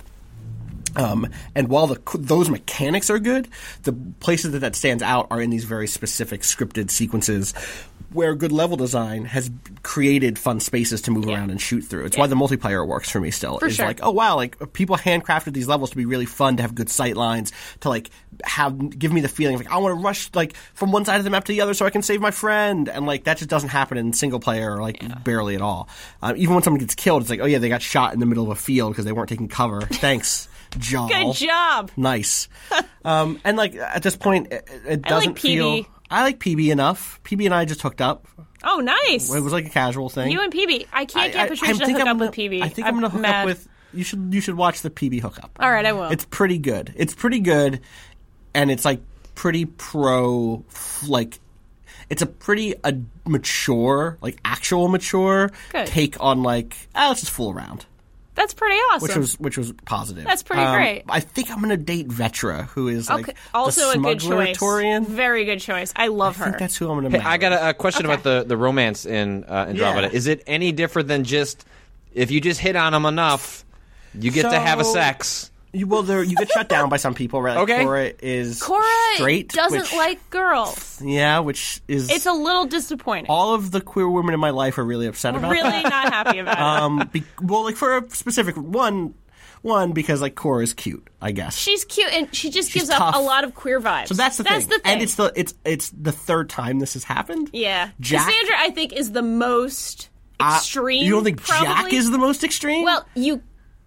Um, and while the, those mechanics are good, the places that that stands out are in these very specific scripted sequences where good level design has created fun spaces to move Yeah. around and shoot through. It's Yeah. why the multiplayer works for me still. For it's sure. like, oh wow, like people handcrafted these levels to be really fun, to have good sight lines, to like have give me the feeling of like I want to rush like from one side of the map to the other so I can save my friend, and like that just doesn't happen in single player, like barely at all. Uh, even when someone gets killed, it's like, oh yeah, they got shot in the middle of a field because they weren't taking cover. Thanks, Jaw. Good job. Nice. um, and like at this point, it, it I doesn't like P B. feel. I like P B enough. P B and I just hooked up. Oh, nice. It was like a casual thing. You and P B. I can't get Patricia to think hook I'm up gonna, with P B. I think I'm, going to hook mad. up with. You should. You should watch the P B hookup. All right, I will. It's pretty good. It's pretty good, and it's like pretty pro. Like, it's a pretty uh, mature, like actual mature Good. take on like, ah, let's just fool around. That's pretty awesome. Which was which was positive. That's pretty um, great. I think I'm going to date Vetra, who is like okay. also the a good choice. Torian. Very good choice. I love I her. think that's who I'm going to Hey, marry. I got a, a question Okay. about the, the romance in uh, Andromeda. Yeah. Is it any different than just if you just hit on them enough, you get to have a So- sex? You, well, there, you get shut down by some people, right? Like Okay. Cora is Cora straight. doesn't which, like girls. Yeah, which is... It's a little disappointing. all of the queer women in my life are really upset about really that. not happy about it. Um, be, well, like for a specific one, one because like Cora is cute, I guess. She's cute, and she just She's gives up tough. a lot of queer vibes. So that's the that's thing. the thing. And it's the it's it's the third time this has happened. yeah. Jack- Cassandra, I think, is the most Uh, extreme. you don't think probably. Jack is the most extreme? Well, you.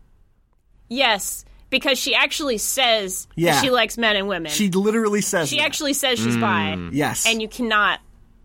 Yes, because she actually says Yeah. that she likes men and women. she literally says She that. actually says she's bi. Yes. And you cannot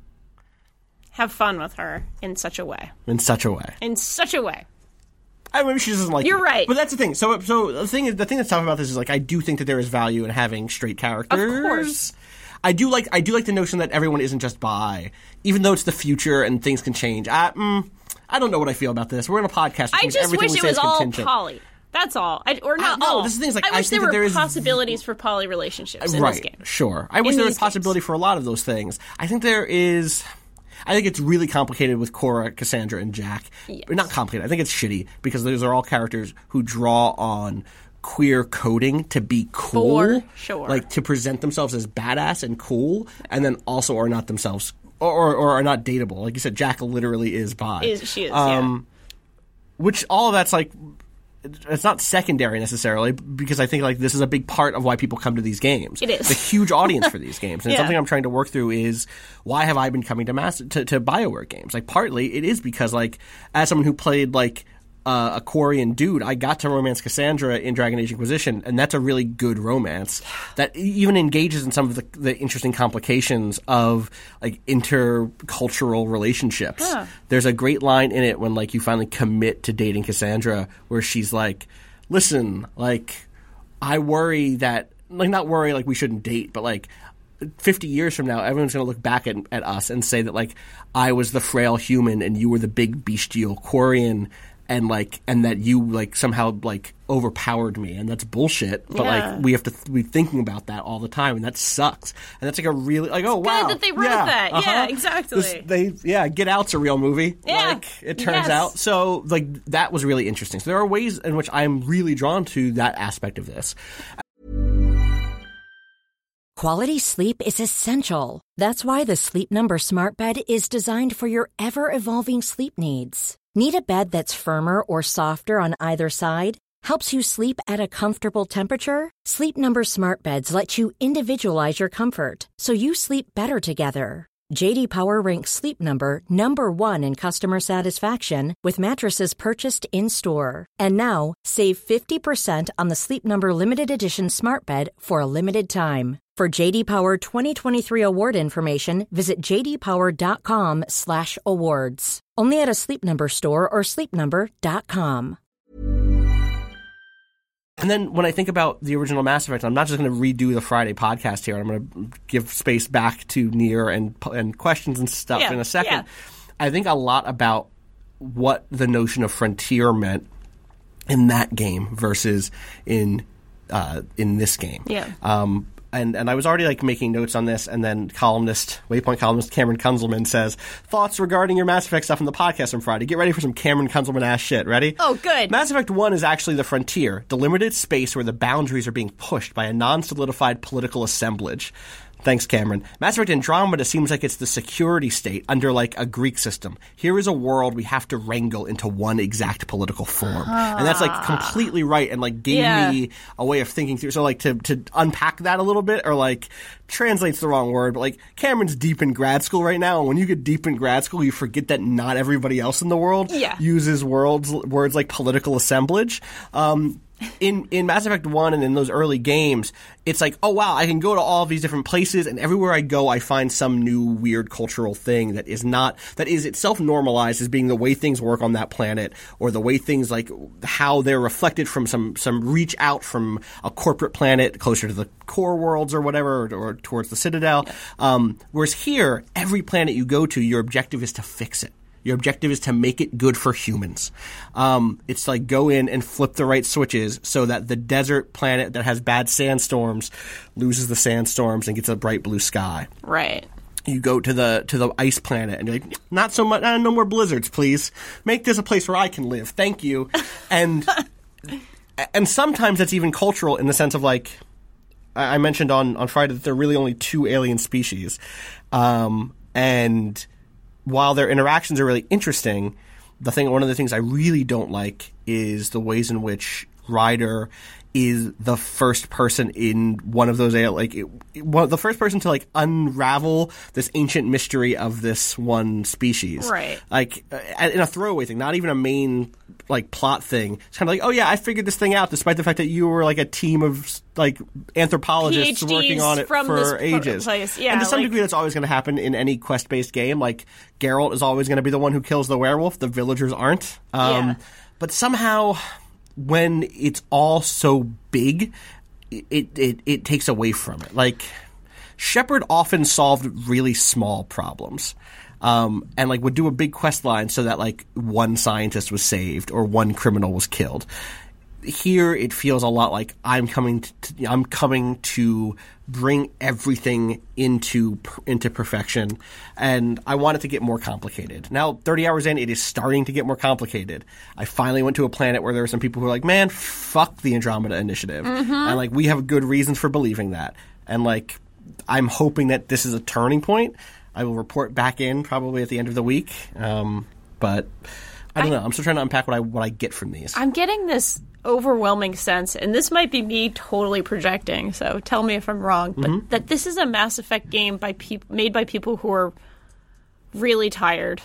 have fun with her in such a way. in such a way. In such a way. I mean, she doesn't like You're it. right. But that's the thing. So, so the thing is, the thing that's tough about this is like I do think that there is value in having straight characters. Of course. I do like I do like the notion that everyone isn't just bi, even though it's the future and things can change. I, mm, I don't know what I feel about this. We're in a podcast. Which I means just everything wish we it say was is all contingent. poly. That's all. I, or not I- no, all. this is the thing, is, like, I I wish think there that were there is- possibilities for poly relationships in right, this game. Sure. I wish In there was these possibility games. for a lot of those things. I think there is. I think it's really complicated with Cora, Cassandra, and Jack. Yes. Not complicated. I think it's shitty because those are all characters who draw on queer coding to be cool, For sure. like to present themselves as badass and cool, and then also are not themselves or, or, or are not dateable. Like you said, Jack literally is bi. Is, she is, Um, Which all of that's like. It's not secondary necessarily because I think like this is a big part of why people come to these games. It is. It's a huge audience for these games, and Yeah. something I'm trying to work through is why have I been coming to mass to, to BioWare games? Like partly it is because like as someone who played like uh, a Quarian dude, I got to romance Cassandra in Dragon Age Inquisition, and that's a really good romance that even engages in some of the, the interesting complications of like intercultural relationships. Huh. There's a great line in it when like you finally commit to dating Cassandra, where she's like, "Listen, like I worry that like not worry like we shouldn't date, but like." fifty years from now, everyone's going to look back at, at us and say that, like, I was the frail human and you were the big bestial Quarian, and, like, and that you, like, somehow, like, overpowered me. And that's bullshit. But, Yeah. like, we have to th- be thinking about that all the time, and that sucks. And that's, like, a really, like, oh, wow. that they wrote yeah, that. Yeah, uh-huh. exactly. This- they, yeah, Get Out's a real movie. Yeah. Like, it turns Yes. out. So, like, that was really interesting. So there are ways in which I'm really drawn to that aspect of this. Quality sleep is essential. That's why the Sleep Number Smart Bed is designed for your ever-evolving sleep needs. Need a bed that's firmer or softer on either side? Helps you sleep at a comfortable temperature? Sleep Number Smart Beds let you individualize your comfort so you sleep better together. J D Power ranks Sleep Number number one in customer satisfaction with mattresses purchased in-store. And now, save fifty percent on the Sleep Number Limited Edition Smart Bed for a limited time. For J D Power twenty twenty-three award information, visit j d power dot com slash awards. Only at a Sleep Number store or sleep number dot com. And then when I think about the original Mass Effect, I'm not just going to redo the Friday podcast here. I'm going to give space back to Nier and and questions and stuff Yeah, in a second. yeah. I think a lot about what the notion of frontier meant in that game versus in uh, in this game. Yeah. Um, and, and I was already like making notes on this, and then columnist, Waypoint columnist Cameron Kunzelman says, thoughts regarding your Mass Effect stuff on the podcast on Friday. Get ready for some Cameron Kunzelman ass shit. Ready? Oh, good. Mass Effect one is actually the frontier, the limited space where the boundaries are being pushed by a non-solidified political assemblage. Thanks, Cameron. Mass Effect Andromeda seems like it's the security state under, like, a Greek system. Here is a world we have to wrangle into one exact political form. And that's, like, completely right and, like, gave Yeah. me a way of thinking through. So, like, to, to unpack that a little bit, or, like, translates the wrong word, but, like, Cameron's deep in grad school right now, and when you get deep in grad school, you forget that not everybody else in the world Yeah. uses words, words like political assemblage. Um, in, in Mass Effect one and in those early games, it's like, oh wow, I can go to all of these different places, and everywhere I go, I find some new weird cultural thing that is not, that is itself normalized as being the way things work on that planet, or the way things, like, how they're reflected from some, some reach out from a corporate planet closer to the core worlds or whatever, or, or towards the Citadel. Yeah. Um, whereas here, every planet you go to, your objective is to fix it. Your objective is to make it good for humans. Um, it's like go in and flip the right switches so that the desert planet that has bad sandstorms loses the sandstorms and gets a bright blue sky. Right. You go to the to the ice planet and you're like, not so much, uh, no more blizzards, please. Make this a place where I can live. Thank you. And and sometimes that's even cultural in the sense of, like, I mentioned on, on Friday that there are really only two alien species. Um, and while their interactions are really interesting, the thing, one of the things I really don't like is the ways in which Ryder is the first person in one of those, like, it, one, the first person to, like, unravel this ancient mystery of this one species. Right. Like, in a throwaway thing, not even a main, like, plot thing. It's kind of like, oh yeah, I figured this thing out, despite the fact that you were, like, a team of, like, anthropologists PhDs working on it from for this ages. Place. Yeah, and to some like, degree, that's always going to happen in any quest-based game. Like, Geralt is always going to be the one who kills the werewolf. The villagers aren't. Um, yeah. But somehow, when it's all so big, it, it it takes away from it. Like, Shepard often solved really small problems, um, and like would do a big quest line so that, like, one scientist was saved or one criminal was killed. Here, it feels a lot like I'm coming to, I'm coming to bring everything into into perfection, and I want it to get more complicated. Now, thirty hours in, it is starting to get more complicated. I finally went to a planet where there were some people who were like, man, fuck the Andromeda Initiative. Mm-hmm. And, like, we have good reasons for believing that. And, like, I'm hoping that this is a turning point. I will report back in probably at the end of the week. Um, but I don't I, know. I'm still trying to unpack what I what I get from these. I'm getting this overwhelming sense, and this might be me totally projecting, so tell me if I'm wrong, but mm-hmm. that this is a Mass Effect game by peop- made by people who are really tired.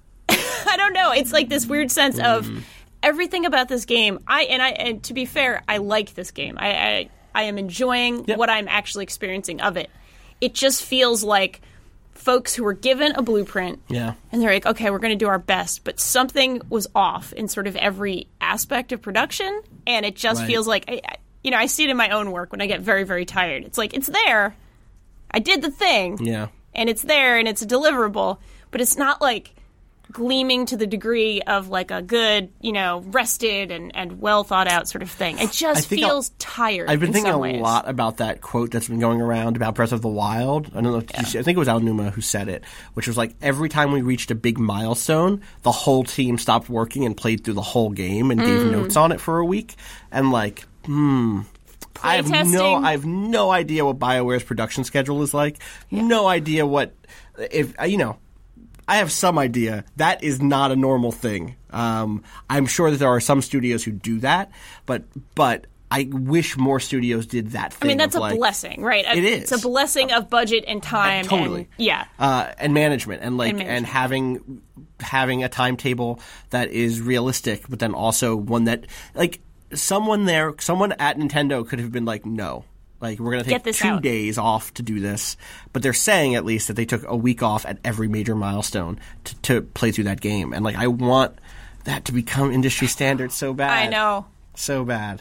I don't know. It's like this weird sense mm. of everything about this game. I and I and to be fair, I like this game. I I, I am enjoying yep. what I'm actually experiencing of it. It just feels like folks who were given a blueprint, yeah. and they're like, okay, we're going to do our best, but something was off in sort of every aspect of production, and it just right. feels like, I, I, you know, I see it in my own work when I get very, very tired. It's like, it's there, I did the thing, yeah, and it's there, and it's a deliverable, but it's not like gleaming to the degree of like a good, you know, rested and, and well thought out sort of thing. It just feels I'll, tired. I've been in thinking some a ways. lot about that quote that's been going around about Breath of the Wild. I don't know. If yeah. you see, I think it was Al Numa who said it, which was like every time we reached a big milestone, the whole team stopped working and played through the whole game and mm. gave notes on it for a week. And like, hmm. Play I have testing. no, I have no idea what BioWare's production schedule is like. Yeah. No idea what, if you know. I have some idea. That is not a normal thing. Um, I'm sure that there are some studios who do that, but but I wish more studios did that thing. I mean, that's a like, blessing, right? It is. It's a blessing of budget and time. Uh, totally. And, yeah. Uh, and management, and like, and, management. and having having a timetable that is realistic, but then also one that, like, someone there, someone at Nintendo could have been like, no. Like, we're going to take two out. days off to do this. But they're saying, at least, that they took a week off at every major milestone to, to play through that game. And, like, I want that to become industry standard so bad. I know. So bad.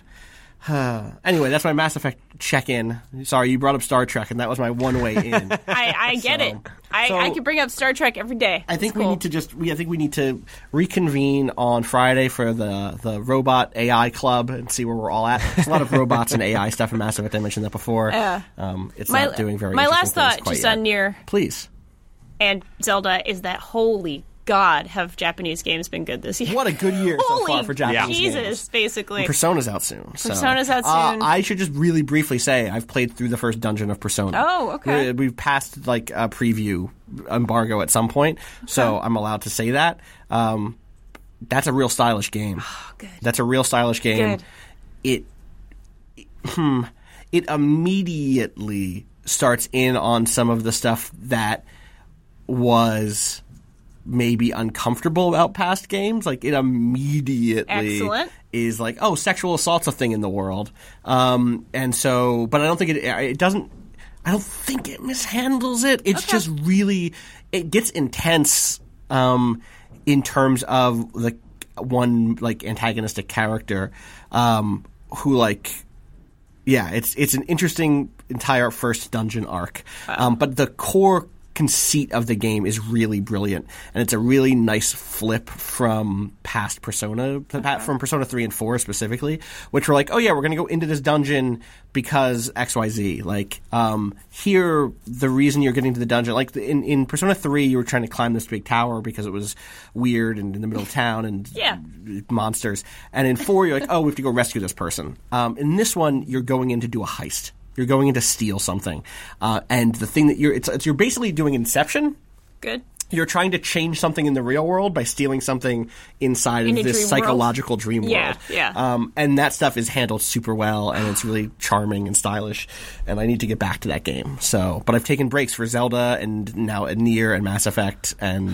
Anyway, that's my Mass Effect check-in. Sorry, you brought up Star Trek, and that was my one way in. I, I get so, it. I, so I could bring up Star Trek every day. I think it's we cool. need to just. We, I think we need to reconvene on Friday for the the robot A I club and see where we're all at. There's a lot of robots and A I stuff in Mass Effect. I mentioned that before. Yeah. Um, it's my, not doing very. My interesting last thought, things quite just yet. on Nier, please, and Zelda, is that holy God, have Japanese games been good this year? What a good year so Holy far for Japanese Jesus, games. basically. And Persona's out soon. So. Persona's out soon. Uh, I should just really briefly say I've played through the first dungeon of Persona. Oh, okay. We, we've passed like a preview embargo at some point, okay. so I'm allowed to say that. Um, that's a real stylish game. Oh, good. That's a real stylish game. Good. It, it, hmm, it immediately starts in on some of the stuff that was maybe uncomfortable about past games. Like, it immediately Excellent. is like, oh, sexual assault's a thing in the world, um, and so, but I don't think it it doesn't. I don't think it mishandles it. It's Okay. just really, it gets intense um, in terms of the one like antagonistic character um, who like, yeah, it's it's an interesting entire first dungeon arc, um, but the core conceit of the game is really brilliant, and it's a really nice flip from past Persona, from Persona three and four specifically, which were like, oh yeah, we're going to go into this dungeon because X Y Z. Like, um, here, the reason you're getting to the dungeon, like in, in Persona three, you were trying to climb this big tower because it was weird and in the middle of town and Yeah. monsters. And in four, you're like, oh, we have to go rescue this person. Um, in this one, you're going in to do a heist. You're going in to steal something, uh, and the thing that you're it's, it's you're basically doing Inception. Good. You're trying to change something in the real world by stealing something inside In a of this dream psychological dream world. Yeah, yeah. Um, and that stuff is handled super well, and it's really charming and stylish. And I need to get back to that game. So, but I've taken breaks for Zelda and now Nier and Mass Effect, and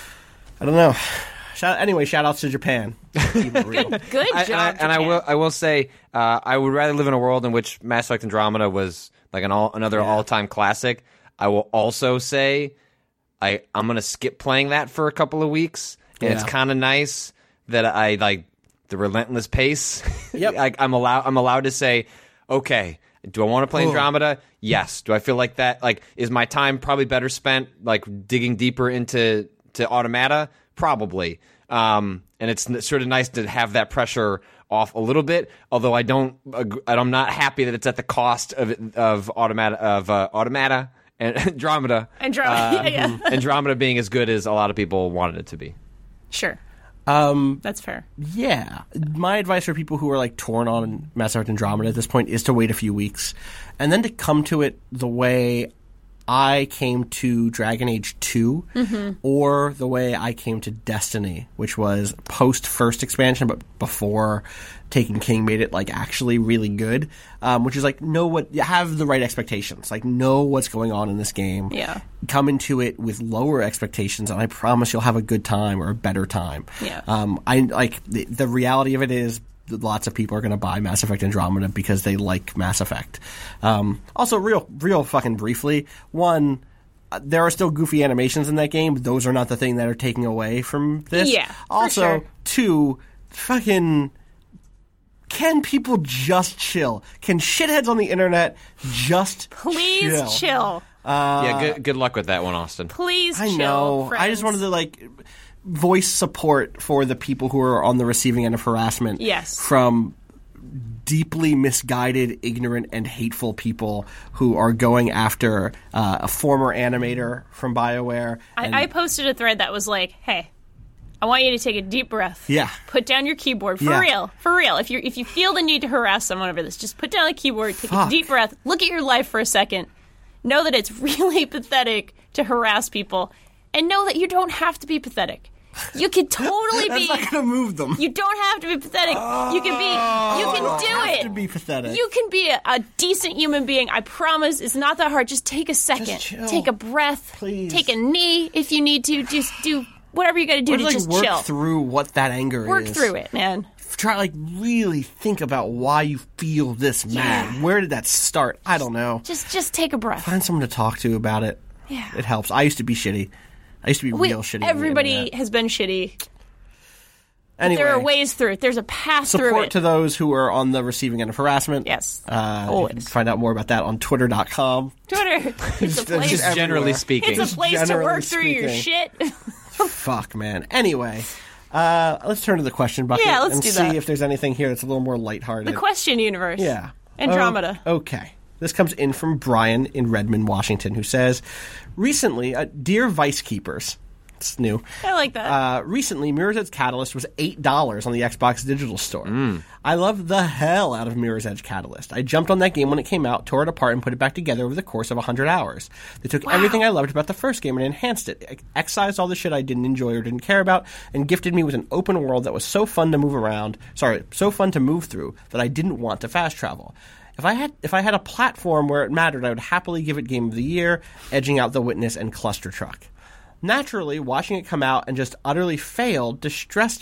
I don't know. Shout, anyway, shout outs to Japan. Keep it real. Good I, job. and, I, and I Japan. will I will say uh, I would rather live in a world in which Mass Effect Andromeda was like an all another all time classic. I will also say I I'm gonna skip playing that for a couple of weeks, and Yeah. it's kind of nice that I like the relentless pace. Yep. I, I'm allowed I'm allowed to say, okay, do I want to play Ugh. Andromeda? Yes. Do I feel like that? Like, is my time probably better spent like digging deeper into to Automata? Probably. Um, and it's n- sort of nice to have that pressure off a little bit. Although I don't, ag- I'm not happy that it's at the cost of it- of Automata of uh, Automata and Andromeda. Andromeda, yeah, yeah. Andromeda being as good as a lot of people wanted it to be. Sure. Um, That's fair. Yeah. My advice for people who are like torn on Mass Effect Andromeda at this point is to wait a few weeks and then to come to it the way I came to Dragon Age two Mm-hmm. or the way I came to Destiny, which was post first expansion but before Taken King made it like actually really good, um, which is like know what have the right expectations, like know what's going on in this game. Yeah. Come into it with lower expectations, and I promise you'll have a good time or a better time. Yeah. Um, I like the, the reality of it is that lots of people are going to buy Mass Effect Andromeda because they like Mass Effect. Um, also, real, real fucking briefly, one, uh, there are still goofy animations in that game. But those are not the thing that are taking away from this. Yeah, for Also, sure. two, fucking. Can people just chill? Can shitheads on the internet just Please chill? chill. yeah, good, good luck with that one, Austin. Please I chill. know. Friends. I just wanted to like voice support for the people who are on the receiving end of harassment. Yes. From deeply misguided, ignorant, and hateful people who are going after uh, a former animator from BioWare. and- I, I posted a thread that was like, hey, I want you to take a deep breath. Yeah. Put down your keyboard. For Yeah. real. For real. If you if you feel the need to harass someone over this, just put down the keyboard, take Fuck. a deep breath, look at your life for a second. Know that it's really pathetic to harass people. And know that you don't have to be pathetic. You could totally That's be not going to move them. You don't have to be pathetic. You can be you can do have it. to be pathetic. You can be a, a decent human being. I promise it's not that hard. Just take a second. chill. Take a breath. Please. Take a knee if you need to. Just do whatever you got to do Or to like just work chill. through what that anger Work is. through it, man. Try like really think about why you feel this mad. Where did that start? I don't know. Just just take a breath. Find someone to talk to about it. Yeah. It helps. I used to be shitty. I used to be We- real shitty. on the everybody internet. has been shitty. Anyway, There are ways through it. There's a path through support it. to those who are on the receiving end of harassment. Yes. Uh, you Always. can find out more about that on twitter dot com. Twitter. It's a place. just Generally everywhere. speaking. It's a place to generally work through your speaking. shit. Fuck, man. Anyway, uh, let's turn to the question bucket Yeah, let's and do see that. if there's anything here that's a little more lighthearted. The question universe. Yeah. Andromeda. Oh, okay. This comes in from Brian in Redmond, Washington, who says, recently, uh, Dear Vice Keepers, it's new. I like that. Uh, recently, Mirror's Edge Catalyst was eight dollars on the Xbox Digital Store. I love the hell out of Mirror's Edge Catalyst. I jumped on that game when it came out, tore it apart, and put it back together over the course of one hundred hours. They took everything I loved about the first game and enhanced it, ex- excised all the shit I didn't enjoy or didn't care about, and gifted me with an open world that was so fun to move around, sorry, so fun to move through, that I didn't want to fast travel. If I had if I had a platform where it mattered, I would happily give it Game of the Year, edging out The Witness and Cluster Truck. Naturally, watching it come out and just utterly fail distressed me.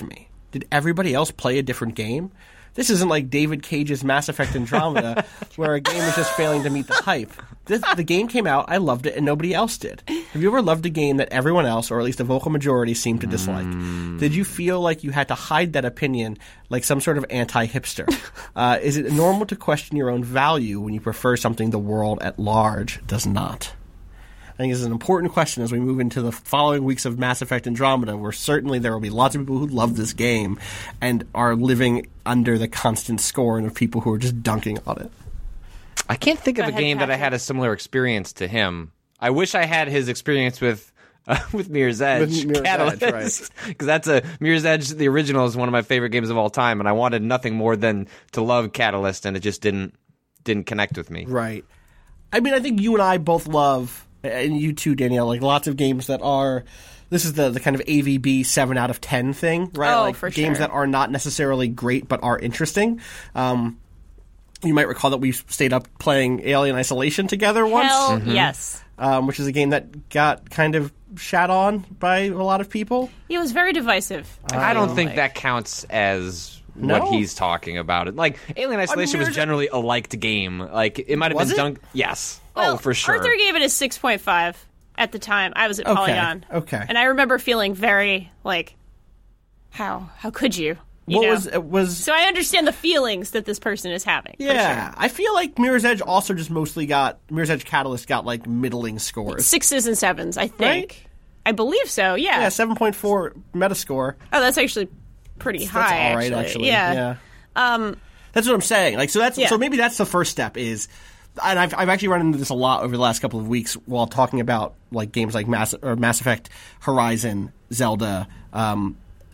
Did everybody else play a different game? This isn't like David Cage's Mass Effect Andromeda, where a game is just failing to meet the hype. This, the game came out, I loved it, and nobody else did. Have you ever loved a game that everyone else, or at least a vocal majority, seemed to dislike? Mm. Did you feel like you had to hide that opinion like some sort of anti-hipster? uh, is it normal to question your own value when you prefer something the world at large does not? I think this is an important question as we move into the following weeks of Mass Effect Andromeda, where certainly there will be lots of people who love this game and are living under the constant scorn of people who are just dunking on it. I can't think Go of a ahead, game Patrick. that I had a similar experience to him. I wish I had his experience with uh, with Mirror's Edge, With Mirror's Catalyst, Edge, right. Because that's a Mirror's Edge. The original is one of my favorite games of all time, and I wanted nothing more than to love Catalyst, and it just didn't didn't connect with me. Right. I mean, I think you and I both love, and you too, Danielle, like lots of games that are, this is the, the kind of A V B seven out of ten thing, right? Oh, like for games sure. that are not necessarily great but are interesting. Um, you might recall that we stayed up playing Alien Isolation together once. Hell Mm-hmm. yes. Um, which is a game that got kind of shat on by a lot of people. It was very divisive. I don't feel think like. that counts as No? what he's talking about. It like Alien Isolation was there's a- generally a liked game. Like it might have Was been it? done. Yes. Well, oh, for sure. Arthur gave it a six point five at the time. I was at Okay, Polygon. okay. And I remember feeling very, like, how? How could you? you What know? was it was So I understand the feelings that this person is having. for yeah, sure. I feel like Mirror's Edge also just mostly got Mirror's Edge Catalyst got like middling scores. Sixes and sevens, I think. Right? I believe so, yeah. Yeah, seven point four Metascore. Oh, that's actually pretty That's high, all right, actually. Yeah. Um, that's what I'm saying. Like, so that's Yeah. so maybe that's the first step is, and I've I've actually run into this a lot over the last couple of weeks while talking about like games like Mass or Mass Effect, Horizon, Zelda. Um,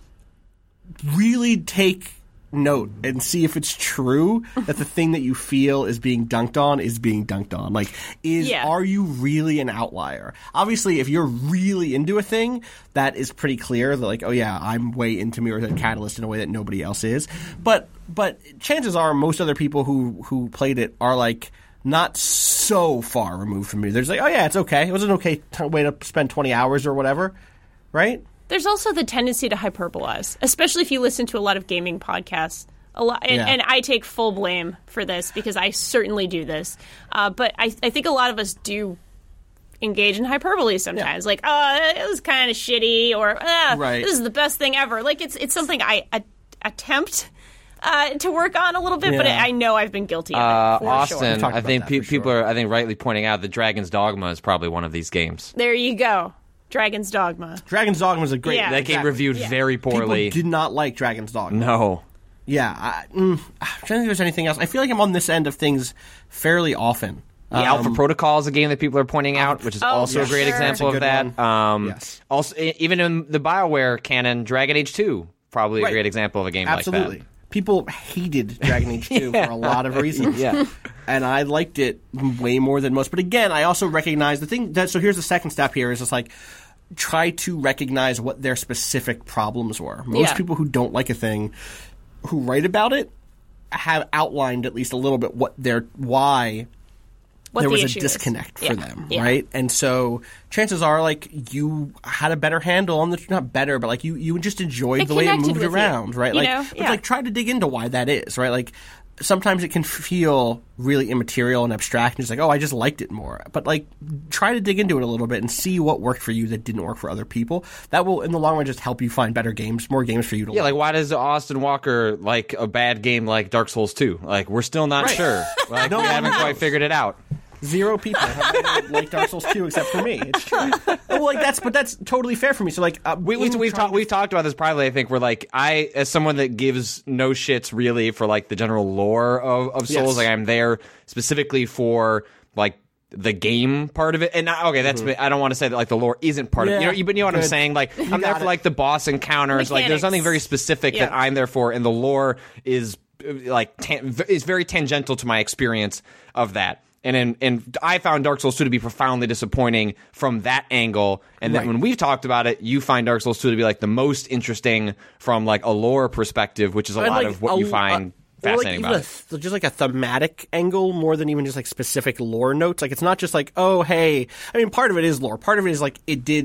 really take note and see if it's true that the thing that you feel is being dunked on is being dunked on. Like, is Yeah. are you really an outlier? Obviously, if you're really into a thing, that is pretty clear. That like, oh yeah, I'm way into Mirror's Edge Catalyst in a way that nobody else is. But but chances are most other people who who played it are like not so far removed from me. There's like, oh yeah, it's okay. It was an okay t- way to spend twenty hours or whatever, right? There's also the tendency to hyperbolize, especially if you listen to a lot of gaming podcasts. A lot, and, Yeah. and I take full blame for this because I certainly do this. Uh, but I, I think a lot of us do engage in hyperbole sometimes. Like, oh, it was kind of shitty, or ah, Right. this is the best thing ever. Like, it's it's something I a- attempt uh, to work on a little bit, but Yeah. I know I've been guilty of Uh, it. For Austin, sure. talked I about think that pe- for people sure. are, I think, rightly pointing out that Dragon's Dogma is probably one of these games. There you go. Dragon's Dogma. Dragon's Dogma was a great. Yeah. That game exactly. reviewed Yeah. very poorly. People did not like Dragon's Dogma. No. Yeah, I, mm, I'm trying to think if there's anything else. I feel like I'm on this end of things fairly often. The Um, Alpha Protocol is a game that people are pointing out, which is Oh, also yes. a great sure. example That's of a that. good one. Um, Yes. Also, e- even in the BioWare canon, Dragon Age two probably Right. a great example of a game Absolutely. like that. People hated Dragon Age two Yeah. for a lot of reasons. Yeah. And I liked it way more than most. But again, I also recognize the thing that, so here's the second step here is just like, try to recognize what their specific problems were. Most Yeah. people who don't like a thing, who write about it, have outlined at least a little bit what their, why What there the was issue a is. disconnect Yeah. for them, Yeah. right? And so chances are, like, you had a better handle on the, not better, but like you, you just enjoyed It the way it connected moved with you, around, right? you Like, know? but Yeah. like try to dig into why that is, right? Like sometimes it can feel really immaterial and abstract, and it's like, oh, I just liked it more. But like, try to dig into it a little bit and see what worked for you that didn't work for other people. That will, in the long run, just help you find better games, more games for you to Yeah, like. like why does Austin Walker like a bad game like Dark Souls two? Like we're still not Right. sure. Like No we one haven't knows. quite figured it out. Zero people have liked Dark Souls two except for me. It's true. Well, like that's, but that's totally fair for me. So like, uh, We, we, in we've trying talked to- we've talked about this privately. I think we're like I as someone that gives no shits really for like the general lore of, of Souls. Yes. Like I'm there specifically for like the game part of it. And I- okay, that's I don't want to say that like the lore isn't part of it. Mm-hmm. Yeah, You know, but you know what I'm good. saying? Like I'm there got for it. like the boss encounters. Like there's Mechanics. something very specific that Yeah. I'm there for, and the lore is uh, like tan- is very tangential to my experience of that. And in, and I found Dark Souls two to be profoundly disappointing from that angle. And then Right. when we've talked about it, you find Dark Souls two to be like the most interesting from like a lore perspective, which is a And, lot like, of what you a- find uh, or, like, fascinating even about a it. th- just like a thematic angle more than even just like specific lore notes. Like it's not just like, oh hey, I mean part of it is lore. Part of it is like it did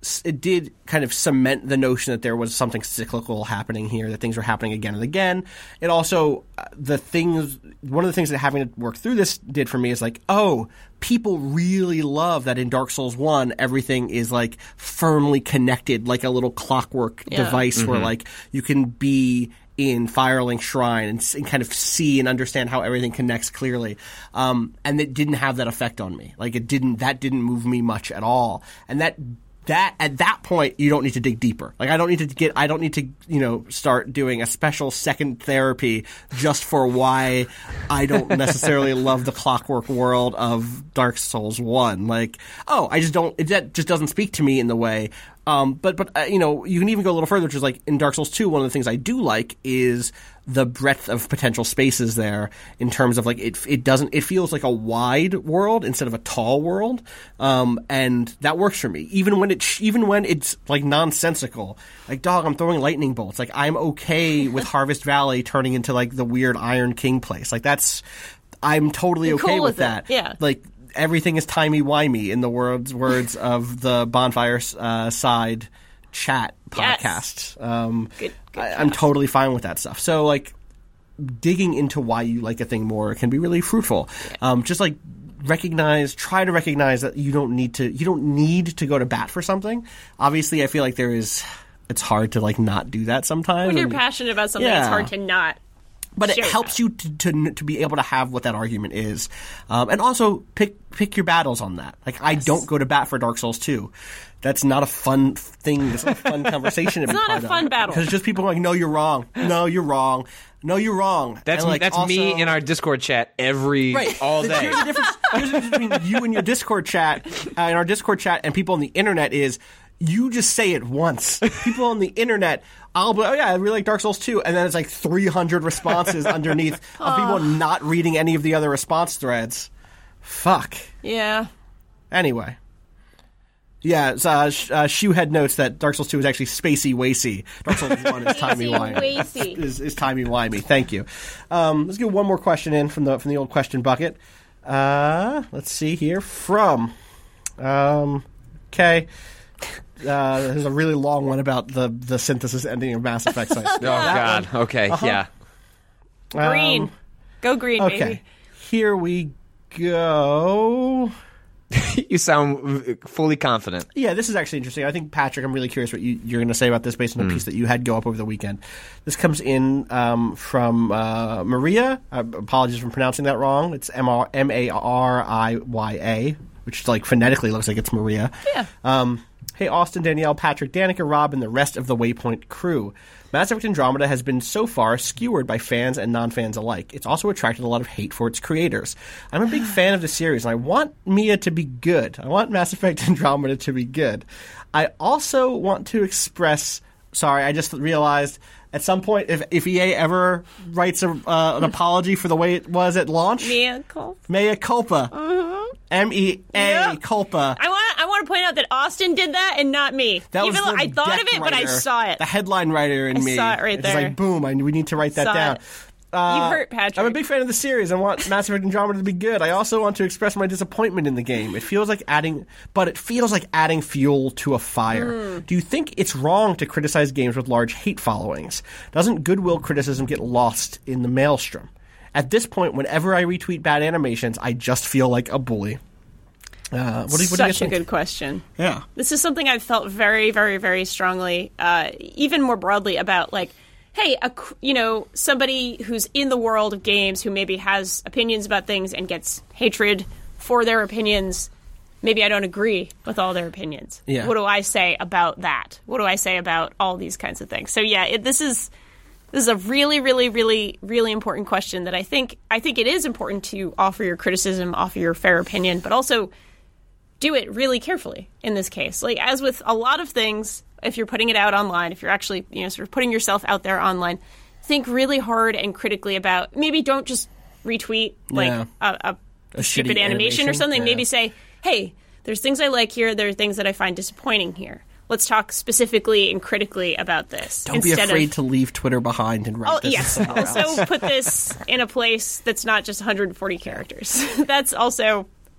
it did kind of cement the notion that there was something cyclical happening here, that things were happening again and again. It also, uh, the things, one of the things that having to work through this did for me is like, oh, people really love that in Dark Souls one, everything is like firmly connected, like a little clockwork Yeah. device Mm-hmm. where like you can be in Firelink Shrine and, and kind of see and understand how everything connects clearly. Um, and it didn't have that effect on me. Like it didn't, that didn't move me much at all. And that, that, at that point, you don't need to dig deeper. Like I don't need to get, I don't need to, you know, start doing a special second therapy just for why I don't necessarily love the clockwork world of Dark Souls one. Like, oh, I just don't, it, that just doesn't speak to me in the way. Um, but, but, uh, you know, you can even go a little further, which is like in Dark Souls two, one of the things I do like is the breadth of potential spaces there in terms of like, it, it doesn't, it feels like a wide world instead of a tall world. Um, and that works for me. Even when it, even when it's like nonsensical, like, dog, I'm throwing lightning bolts. Like, I'm okay with Harvest Valley turning into like the weird Iron King place. Like, that's, I'm totally You're okay cool with with it. that. Yeah. Like, everything is timey-wimey in the words words of the Bonfire uh, Side chat Yes. podcast. Um, Good- good I, I'm cast. totally fine with that stuff. So, like, digging into why you like a thing more can be really fruitful. Um, just like recognize, try to recognize that you don't need to, you don't need to go to bat for something. Obviously, I feel like there is, it's hard to like not do that sometimes. When you're And- passionate about something, Yeah. it's hard to not. But it show helps that. you to, to to be able to have what that argument is, um, and also pick pick your battles on that. Like I don't go to bat for Dark Souls two. That's not a fun thing. It's not a fun conversation. To It's be not a part of. fun battle. because just people are like, no, you're wrong. No, you're wrong. No, you're wrong. That's And, like, that's also- me in our Discord chat every Right. all The- day. Here's the difference, here's the difference between you and your Discord chat, uh, in our Discord chat, and people on the internet is you just say it once. People on the internet, I'll be, oh yeah, I really like Dark Souls two, and then it's like three hundred responses underneath of people not reading any of the other response threads. Fuck. Yeah. Anyway. Yeah, so, uh, Sh- uh, Shoehead notes that Dark Souls two is actually spacey wacy. Dark Souls one is timey wimey. Spacey-wacy. Is, is timey wimey. Thank you. Um, let's get one more question in from the from the old question bucket. Uh, let's see here from. Um, okay. Uh, there's a really long one about the the synthesis ending of Mass Effect. So Oh God. Okay. Yeah. Green. Go green, Okay. baby. Here we go. You sound fully confident. Yeah, this is actually interesting. I think, Patrick, I'm really curious what you, you're going to say about this based on the piece that you had go up over the weekend. This comes in um, from uh, Maria. Uh, apologies for pronouncing that wrong. It's M A R I Y A, which like phonetically looks like it's Maria. Yeah. Um, hey, Austin, Danielle, Patrick, Danica, Rob, and the rest of the Waypoint crew. Mass Effect Andromeda has been so far skewered by fans and non-fans alike. It's also attracted a lot of hate for its creators. I'm a big fan of the series, and I want Mia to be good. I want Mass Effect Andromeda to be good. I also want to express... Sorry, I just realized... At some point, if, if E A ever writes a, uh, an apology for the way it was at launch, Mea culpa. mea culpa. M E A Yeah. culpa. I want. I want to point out that Austin did that and not me. That Even was though the I thought deck of it, but I writer, saw it. The headline writer in I me. saw it right It's there. like, boom, I, we need to write that Saw down. it. Uh, You hurt, Patrick. I'm a big fan of the series. I want Mass Effect Andromeda to be good. I also want to express my disappointment in the game. It feels like adding, but it feels like adding fuel to a fire. Mm. Do you think it's wrong to criticize games with large hate followings? Doesn't goodwill criticism get lost in the maelstrom? At this point, whenever I retweet bad animations, I just feel like a bully. Uh, what do you, what do you guys Such a think? good question. Yeah. This is something I've felt very, very, very strongly, uh, even more broadly about, like, hey, a, cr- you know, somebody who's in the world of games who maybe has opinions about things and gets hatred for their opinions. Maybe I don't agree with all their opinions. Yeah. What do I say about that? What do I say about all these kinds of things? So yeah, it, this is this is a really, really, really, really important question that I think I think it is important to offer your criticism, offer your fair opinion, but also do it really carefully in this case. Like, as with a lot of things, if you're putting it out online, if you're actually, you know, sort of putting yourself out there online, think really hard and critically about, maybe don't just retweet like Yeah. a, a, A stupid shitty animation, or animation, something. yeah. Maybe say, hey, there's things I like here, there are things that I find disappointing here. Let's talk specifically and critically about this. Don't be instead afraid of, to leave Twitter behind and write Oh, this yes. somewhere else. Also put this in a place that's not just one hundred forty characters. That's also,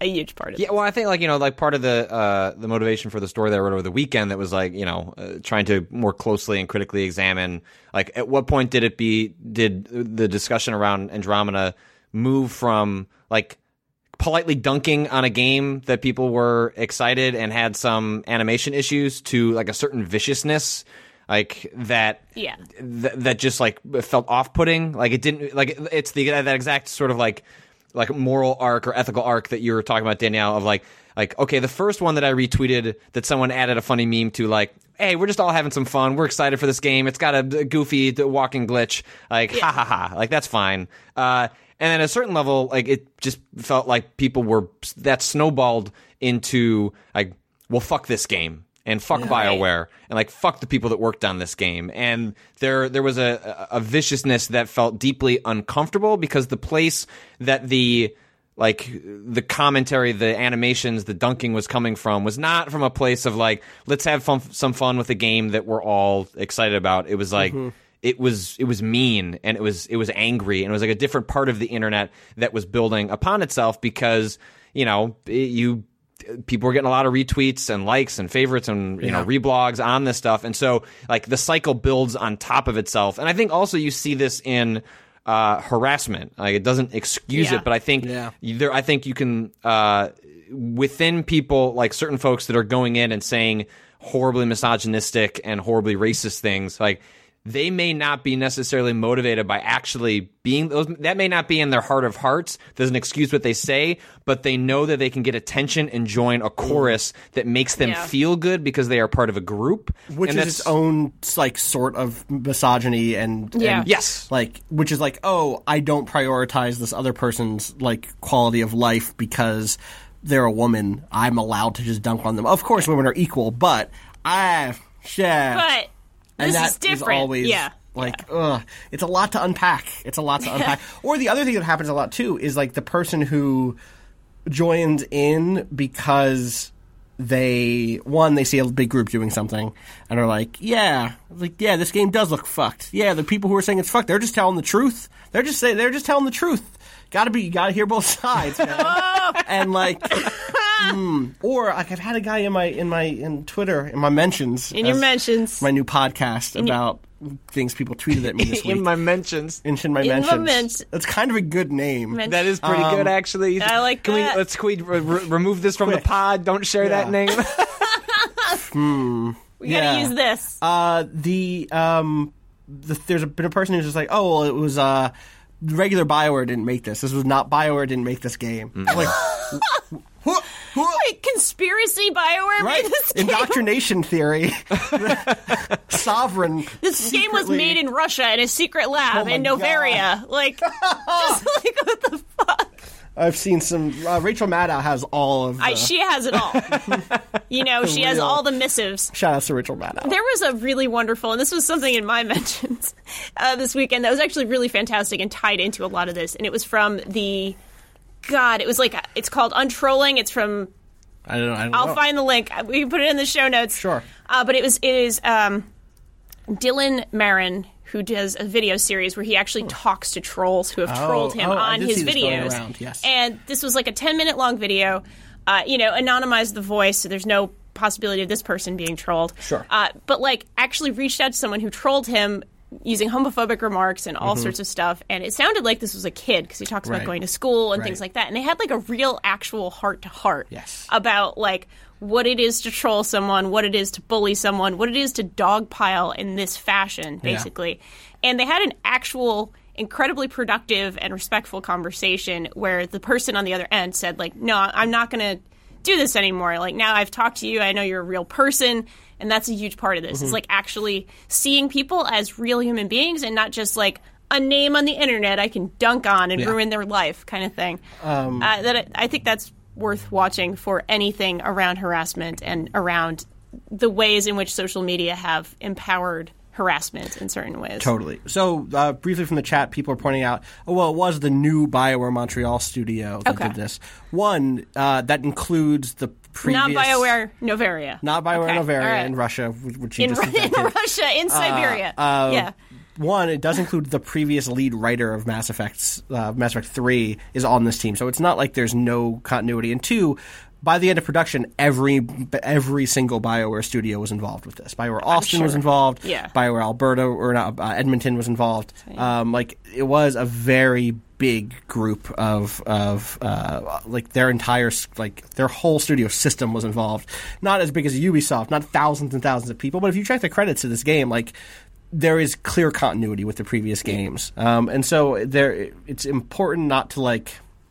a huge part of Yeah, this. well, I think like you know, like part of the uh, the motivation for the story that I wrote over the weekend that was like you know uh, trying to more closely and critically examine like at what point did it be did the discussion around Andromeda move from like politely dunking on a game that people were excited and had some animation issues to like a certain viciousness. Like that, Yeah. th- that just like felt off-putting. Like it didn't, like it's the that exact sort of like like moral arc or ethical arc that you were talking about, Danielle. Of like, like okay, the first one that I retweeted that someone added a funny meme to, like, hey, we're just all having some fun. We're excited for this game. It's got a goofy walking glitch. Like, Yeah. ha ha ha. Like that's fine. Uh, and then at a certain level, like it just felt like people were that snowballed into like, well, fuck this game. And fuck BioWare, and like fuck the people that worked on this game, and there there was a, a viciousness that felt deeply uncomfortable because the place that the like the commentary, the animations, the dunking was coming from was not from a place of like let's have fun, some fun with a game that we're all excited about. It was like. Mm-hmm. It was it was mean and it was it was angry and it was like a different part of the internet that was building upon itself because you know it, you. people were getting a lot of retweets and likes and favorites and you yeah. know reblogs on this stuff, and so like the cycle builds on top of itself. And I think also you see this in uh, harassment. Like it doesn't excuse yeah. it, but I think yeah. there. I think you can uh, within people like certain folks that are going in and saying horribly misogynistic and horribly racist things like. They may not be necessarily motivated by actually being those. That may not be in their heart of hearts. Doesn't excuse what they say, but they know that they can get attention and join a chorus that makes them Yeah. feel good because they are part of a group, which and is that's, its own like sort of misogyny and, Yeah. and Yes. like which is like, oh, I don't prioritize this other person's like quality of life because they're a woman. I'm allowed to just dunk on them. Of course, women are equal, but I yeah. But And this that is different. always yeah. like, ugh, it's a lot to unpack. It's a lot to unpack. Or the other thing that happens a lot too is like the person who joins in because they one they see a big group doing something and are like, yeah, like yeah, this game does look fucked. Yeah, the people who are saying it's fucked, they're just telling the truth. They're just saying they're just telling the truth. Got to be, you got to hear both sides, man. And like. Mm. Or like I've had a guy in my in my in Twitter in my mentions In your as mentions. my new podcast In your- about things people tweeted at me this week. in my mentions. in, in my In my mentions. men- That's kind of a good name. Men- That is pretty Um, good, actually. I like can that. We, let's can we re- re- remove this from Quick. the pod? Don't share that Yeah. name. we gotta yeah. use this. Uh, the um, the, there's a, been a person who's just like, oh, well, it was uh, regular BioWare didn't make this. This was not BioWare didn't make this game. Mm. I'm like, wh- wh- Wait, conspiracy BioWare right? made this game? Indoctrination theory. Sovereign. This game was secretly- made in Russia in a secret lab Oh my in Novaria. Like, just like, what the fuck? I've seen some. Uh, Rachel Maddow has all of. The, I, she has it all. You know, she has real- all the missives. shout out to Rachel Maddow. There was a really wonderful, and this was something in my mentions uh, this weekend that was actually really fantastic and tied into a lot of this. And it was from the, God, it was like, it's called Untrolling. It's from, I don't know. I don't I'll know. find the link. We can put it in the show notes. Sure. Uh, but it was, it is um, Dylan Marin, who does a video series where he actually talks to trolls who have Oh, trolled him oh, I on did his see this going videos. around, yes. And this was like a ten minute long video. Uh, you know, anonymized the voice, so there's no possibility of this person being trolled. Sure. Uh, but like actually reached out to someone who trolled him using homophobic remarks and all Mm-hmm. sorts of stuff. And it sounded like this was a kid because he talks about Right. going to school and Right. things like that. And they had like a real actual heart to heart Yes. about like what it is to troll someone, what it is to bully someone, what it is to dogpile in this fashion, basically. And they had an actual incredibly productive and respectful conversation where the person on the other end said, like, no, I'm not going to do this anymore. Like, now I've talked to you, I know you're a real person, and that's a huge part of this. Mm-hmm. It's like actually seeing people as real human beings and not just like a name on the internet I can dunk on and Yeah. ruin their life kind of thing. Um, uh, that I think that's worth watching for anything around harassment and around the ways in which social media have empowered harassment in certain ways. Totally. So, uh, briefly from the chat, people are pointing out, oh, well, it was the new BioWare Montreal studio that Okay. did this. One, uh, that includes the previous... Not BioWare Novaria. Not BioWare Okay, Novaria all right. in Russia, which you In, just in invented. Russia, in Siberia. uh, yeah. one, it does include the previous lead writer of Mass Effect, uh, Mass Effect three is on this team. So it's not like there's no continuity. And two, by the end of production, every every single BioWare studio was involved with this. BioWare Austin sure. was involved. Yeah. BioWare Alberta, or not, uh, Edmonton was involved. Um, like, it was a very big group of, of uh, like, their entire, like, their whole studio system was involved. Not as big as Ubisoft, not thousands and thousands of people, but if you check the credits of this game, like, there is clear continuity with the previous games. Um, and so there, it's important not to, like,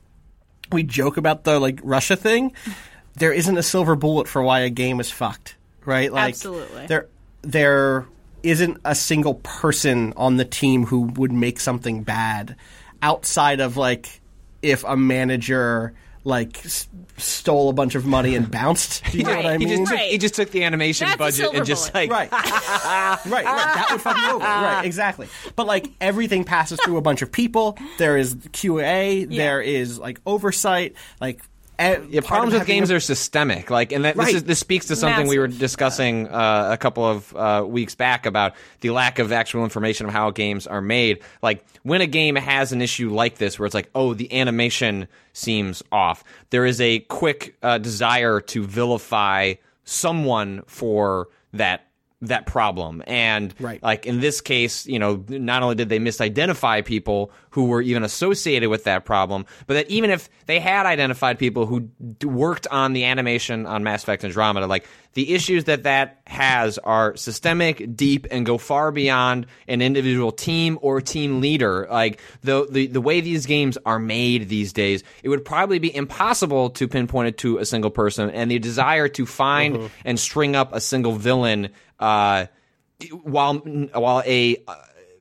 we joke about the, like, Russia thing. There isn't a silver bullet for why a game is fucked, right? Like, Absolutely. There, there isn't a single person on the team who would make something bad outside of, like, if a manager, like, s- stole a bunch of money and bounced. Do you know Right. what I He mean? just, took, Right. he just took the animation That's a budget silver and just bullet. like Right. right, right. That would fuck you over. Right, exactly. But, like, everything passes through a bunch of people. There is Q A. There is, like, oversight. Like, e- Yeah, part problems of with having games a- are systemic. Like, and that, Right. this is this speaks to something we were Massive. discussing uh, a couple of uh, weeks back about the lack of actual information of how games are made. Like, when a game has an issue like this, where it's like, oh, the animation seems off, there is a quick uh, desire to vilify someone for that that problem. And Right. like in this case, you know, not only did they misidentify people who were even associated with that problem, but that even if they had identified people who d- worked on the animation on Mass Effect Andromeda, like the issues that that has are systemic, deep, and go far beyond an individual team or team leader. Like the the, the way these games are made these days, it would probably be impossible to pinpoint it to a single person, and the desire to find Mm-hmm. and string up a single villain Uh, while while a uh,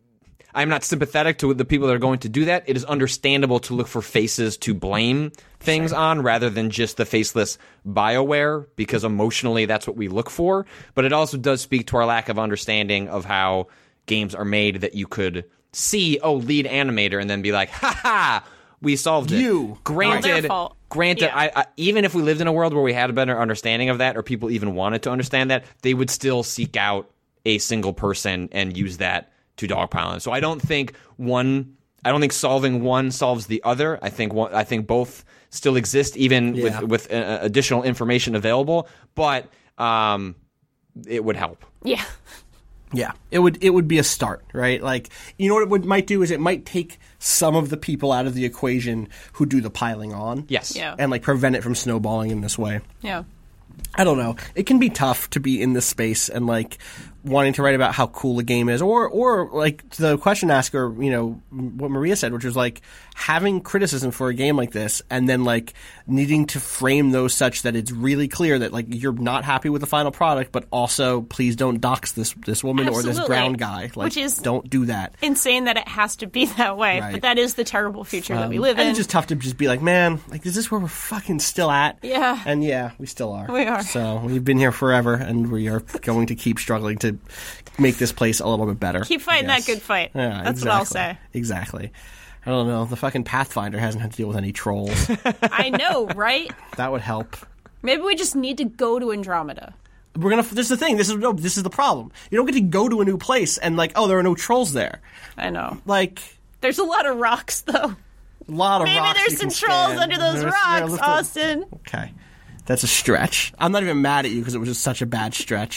I'm not sympathetic to the people that are going to do that, it is understandable to look for faces to blame things sure. on rather than just the faceless BioWare, because emotionally that's what we look for. But it also does speak to our lack of understanding of how games are made, that you could see, oh, lead animator, and then be like, ha ha, we solved it. You. Granted, Well, their fault. Granted, Yeah. I, I, even if we lived in a world where we had a better understanding of that, or people even wanted to understand that, they would still seek out a single person and use that to dogpile on. So I don't think one, I don't think solving one solves the other. I think one, I think both still exist, even Yeah. with with uh, additional information available. But um, it would help. Yeah. Yeah, it would it would be a start, right? Like, you know what it would, might do is it might take some of the people out of the equation who do the piling on. Yes. Yeah. And, like, prevent it from snowballing in this way. Yeah. I don't know. It can be tough to be in this space and, like, wanting to write about how cool a game is, or or like the question asker, you know, what Maria said, which was like having criticism for a game like this, and then like needing to frame those such that it's really clear that like you're not happy with the final product, but also please don't dox this this woman or this Absolutely. brown guy. Like, Which is don't do that. Insane that it has to be that way, Right. but that is the terrible future that we live And in. it's just tough to just be like, man, like, is this where we're fucking still at? Yeah. And yeah, we still are. We are. So we've been here forever, and we are going to keep struggling to make this place a little bit better. Keep fighting I that guess. good fight. Yeah, That's exactly. what I'll say. Exactly. I don't know. The fucking Pathfinder hasn't had to deal with any trolls. I know, right? That would help. Maybe we just need to go to Andromeda. We're gonna. This is the thing. This is no. This is the problem. You don't get to go to a new place and like, oh, there are no trolls there. I know. Like, There's a lot of rocks, though. a lot of Maybe rocks. there's you some can trolls stand. under those There's- yeah, rocks, look at- Austin. Okay. That's a stretch. I'm not even mad at you because it was just such a bad stretch.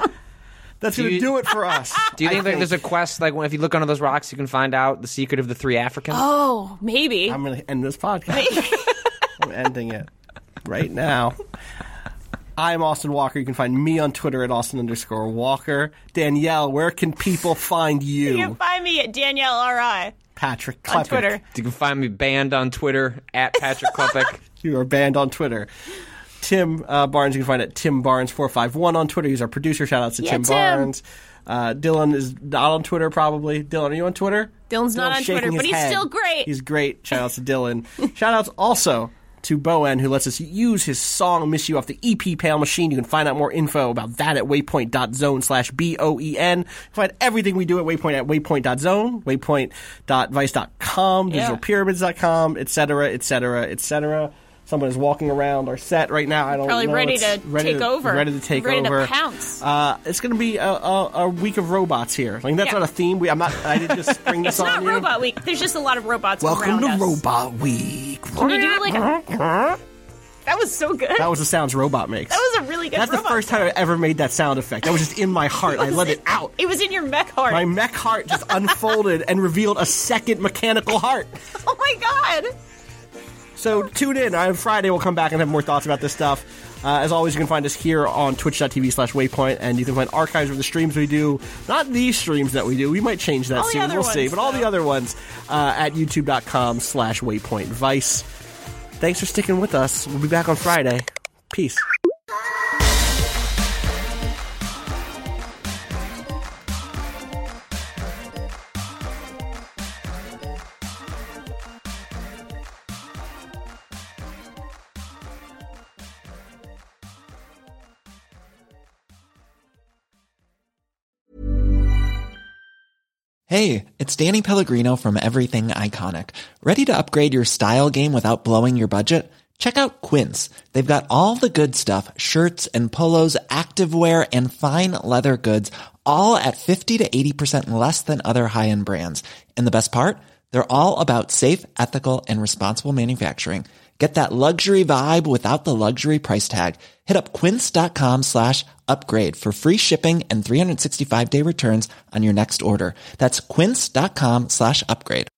That's going to you- do it for us. Do you I think, like, there's a quest, like when if you look under those rocks, you can find out the secret of the three Africans? Oh, maybe. I'm going to end this podcast. I'm ending it right now. I'm Austin Walker. You can find me on Twitter at Austin underscore Walker. Danielle, where can people find you? You can find me at Danielle R I Patrick Klepek. on Twitter. You can find me banned on Twitter at Patrick Klepek. You are banned on Twitter. Tim uh, Barnes, you can find at Tim Barnes four five one on Twitter. He's our producer. Shout out to Yeah, Tim, Tim. Barnes. Uh, Dylan is not on Twitter, probably. Dylan, are you on Twitter? Dylan's not on shaking Twitter, his but he's head. still great. He's great. Shout outs to Dylan. Shout outs also to Bowen, who lets us use his song Miss You off the E P Pale Machine. You can find out more info about that at waypoint.zone slash B O E N. You can find everything we do at Waypoint at waypoint.zone, waypoint dot vice dot com, Yeah. digital pyramids dot com, et cetera, et cetera, et cetera. Someone is walking around our set right now. I don't Probably know. ready It's to ready take to, over. Ready to take ready over. to pounce. Uh, it's going to be a, a, a week of robots here. Like that's Yeah. not a theme. We, I'm not. I didn't just spring this It's on not you. Robot Week. There's just a lot of robots Welcome around to us. Robot Week. Can you do it like a... That was so good. That was the sounds robot makes. That was a really good That's the robot first time I ever made that sound effect. That was just in my heart. I let it out. It was in your mech heart. My mech heart just unfolded and revealed a second mechanical heart. Oh my god. So tune in. On Friday, we'll come back and have more thoughts about this stuff. Uh, as always, you can find us here on twitch.tv slash waypoint, and you can find archives of the streams we do. Not these streams that we do. We might change that All the soon. other We'll see. ones, But all though. the other ones uh, at youtube.com slash waypoint vice. Thanks for sticking with us. We'll be back on Friday. Peace. Hey, it's Danny Pellegrino from Everything Iconic. Ready to upgrade your style game without blowing your budget? Check out Quince. They've got all the good stuff, shirts and polos, activewear, and fine leather goods, all at fifty to eighty percent less than other high-end brands. And the best part? They're all about safe, ethical, and responsible manufacturing. Get that luxury vibe without the luxury price tag. Hit up quince.com slash upgrade for free shipping and three sixty-five day returns on your next order. That's quince.com slash upgrade.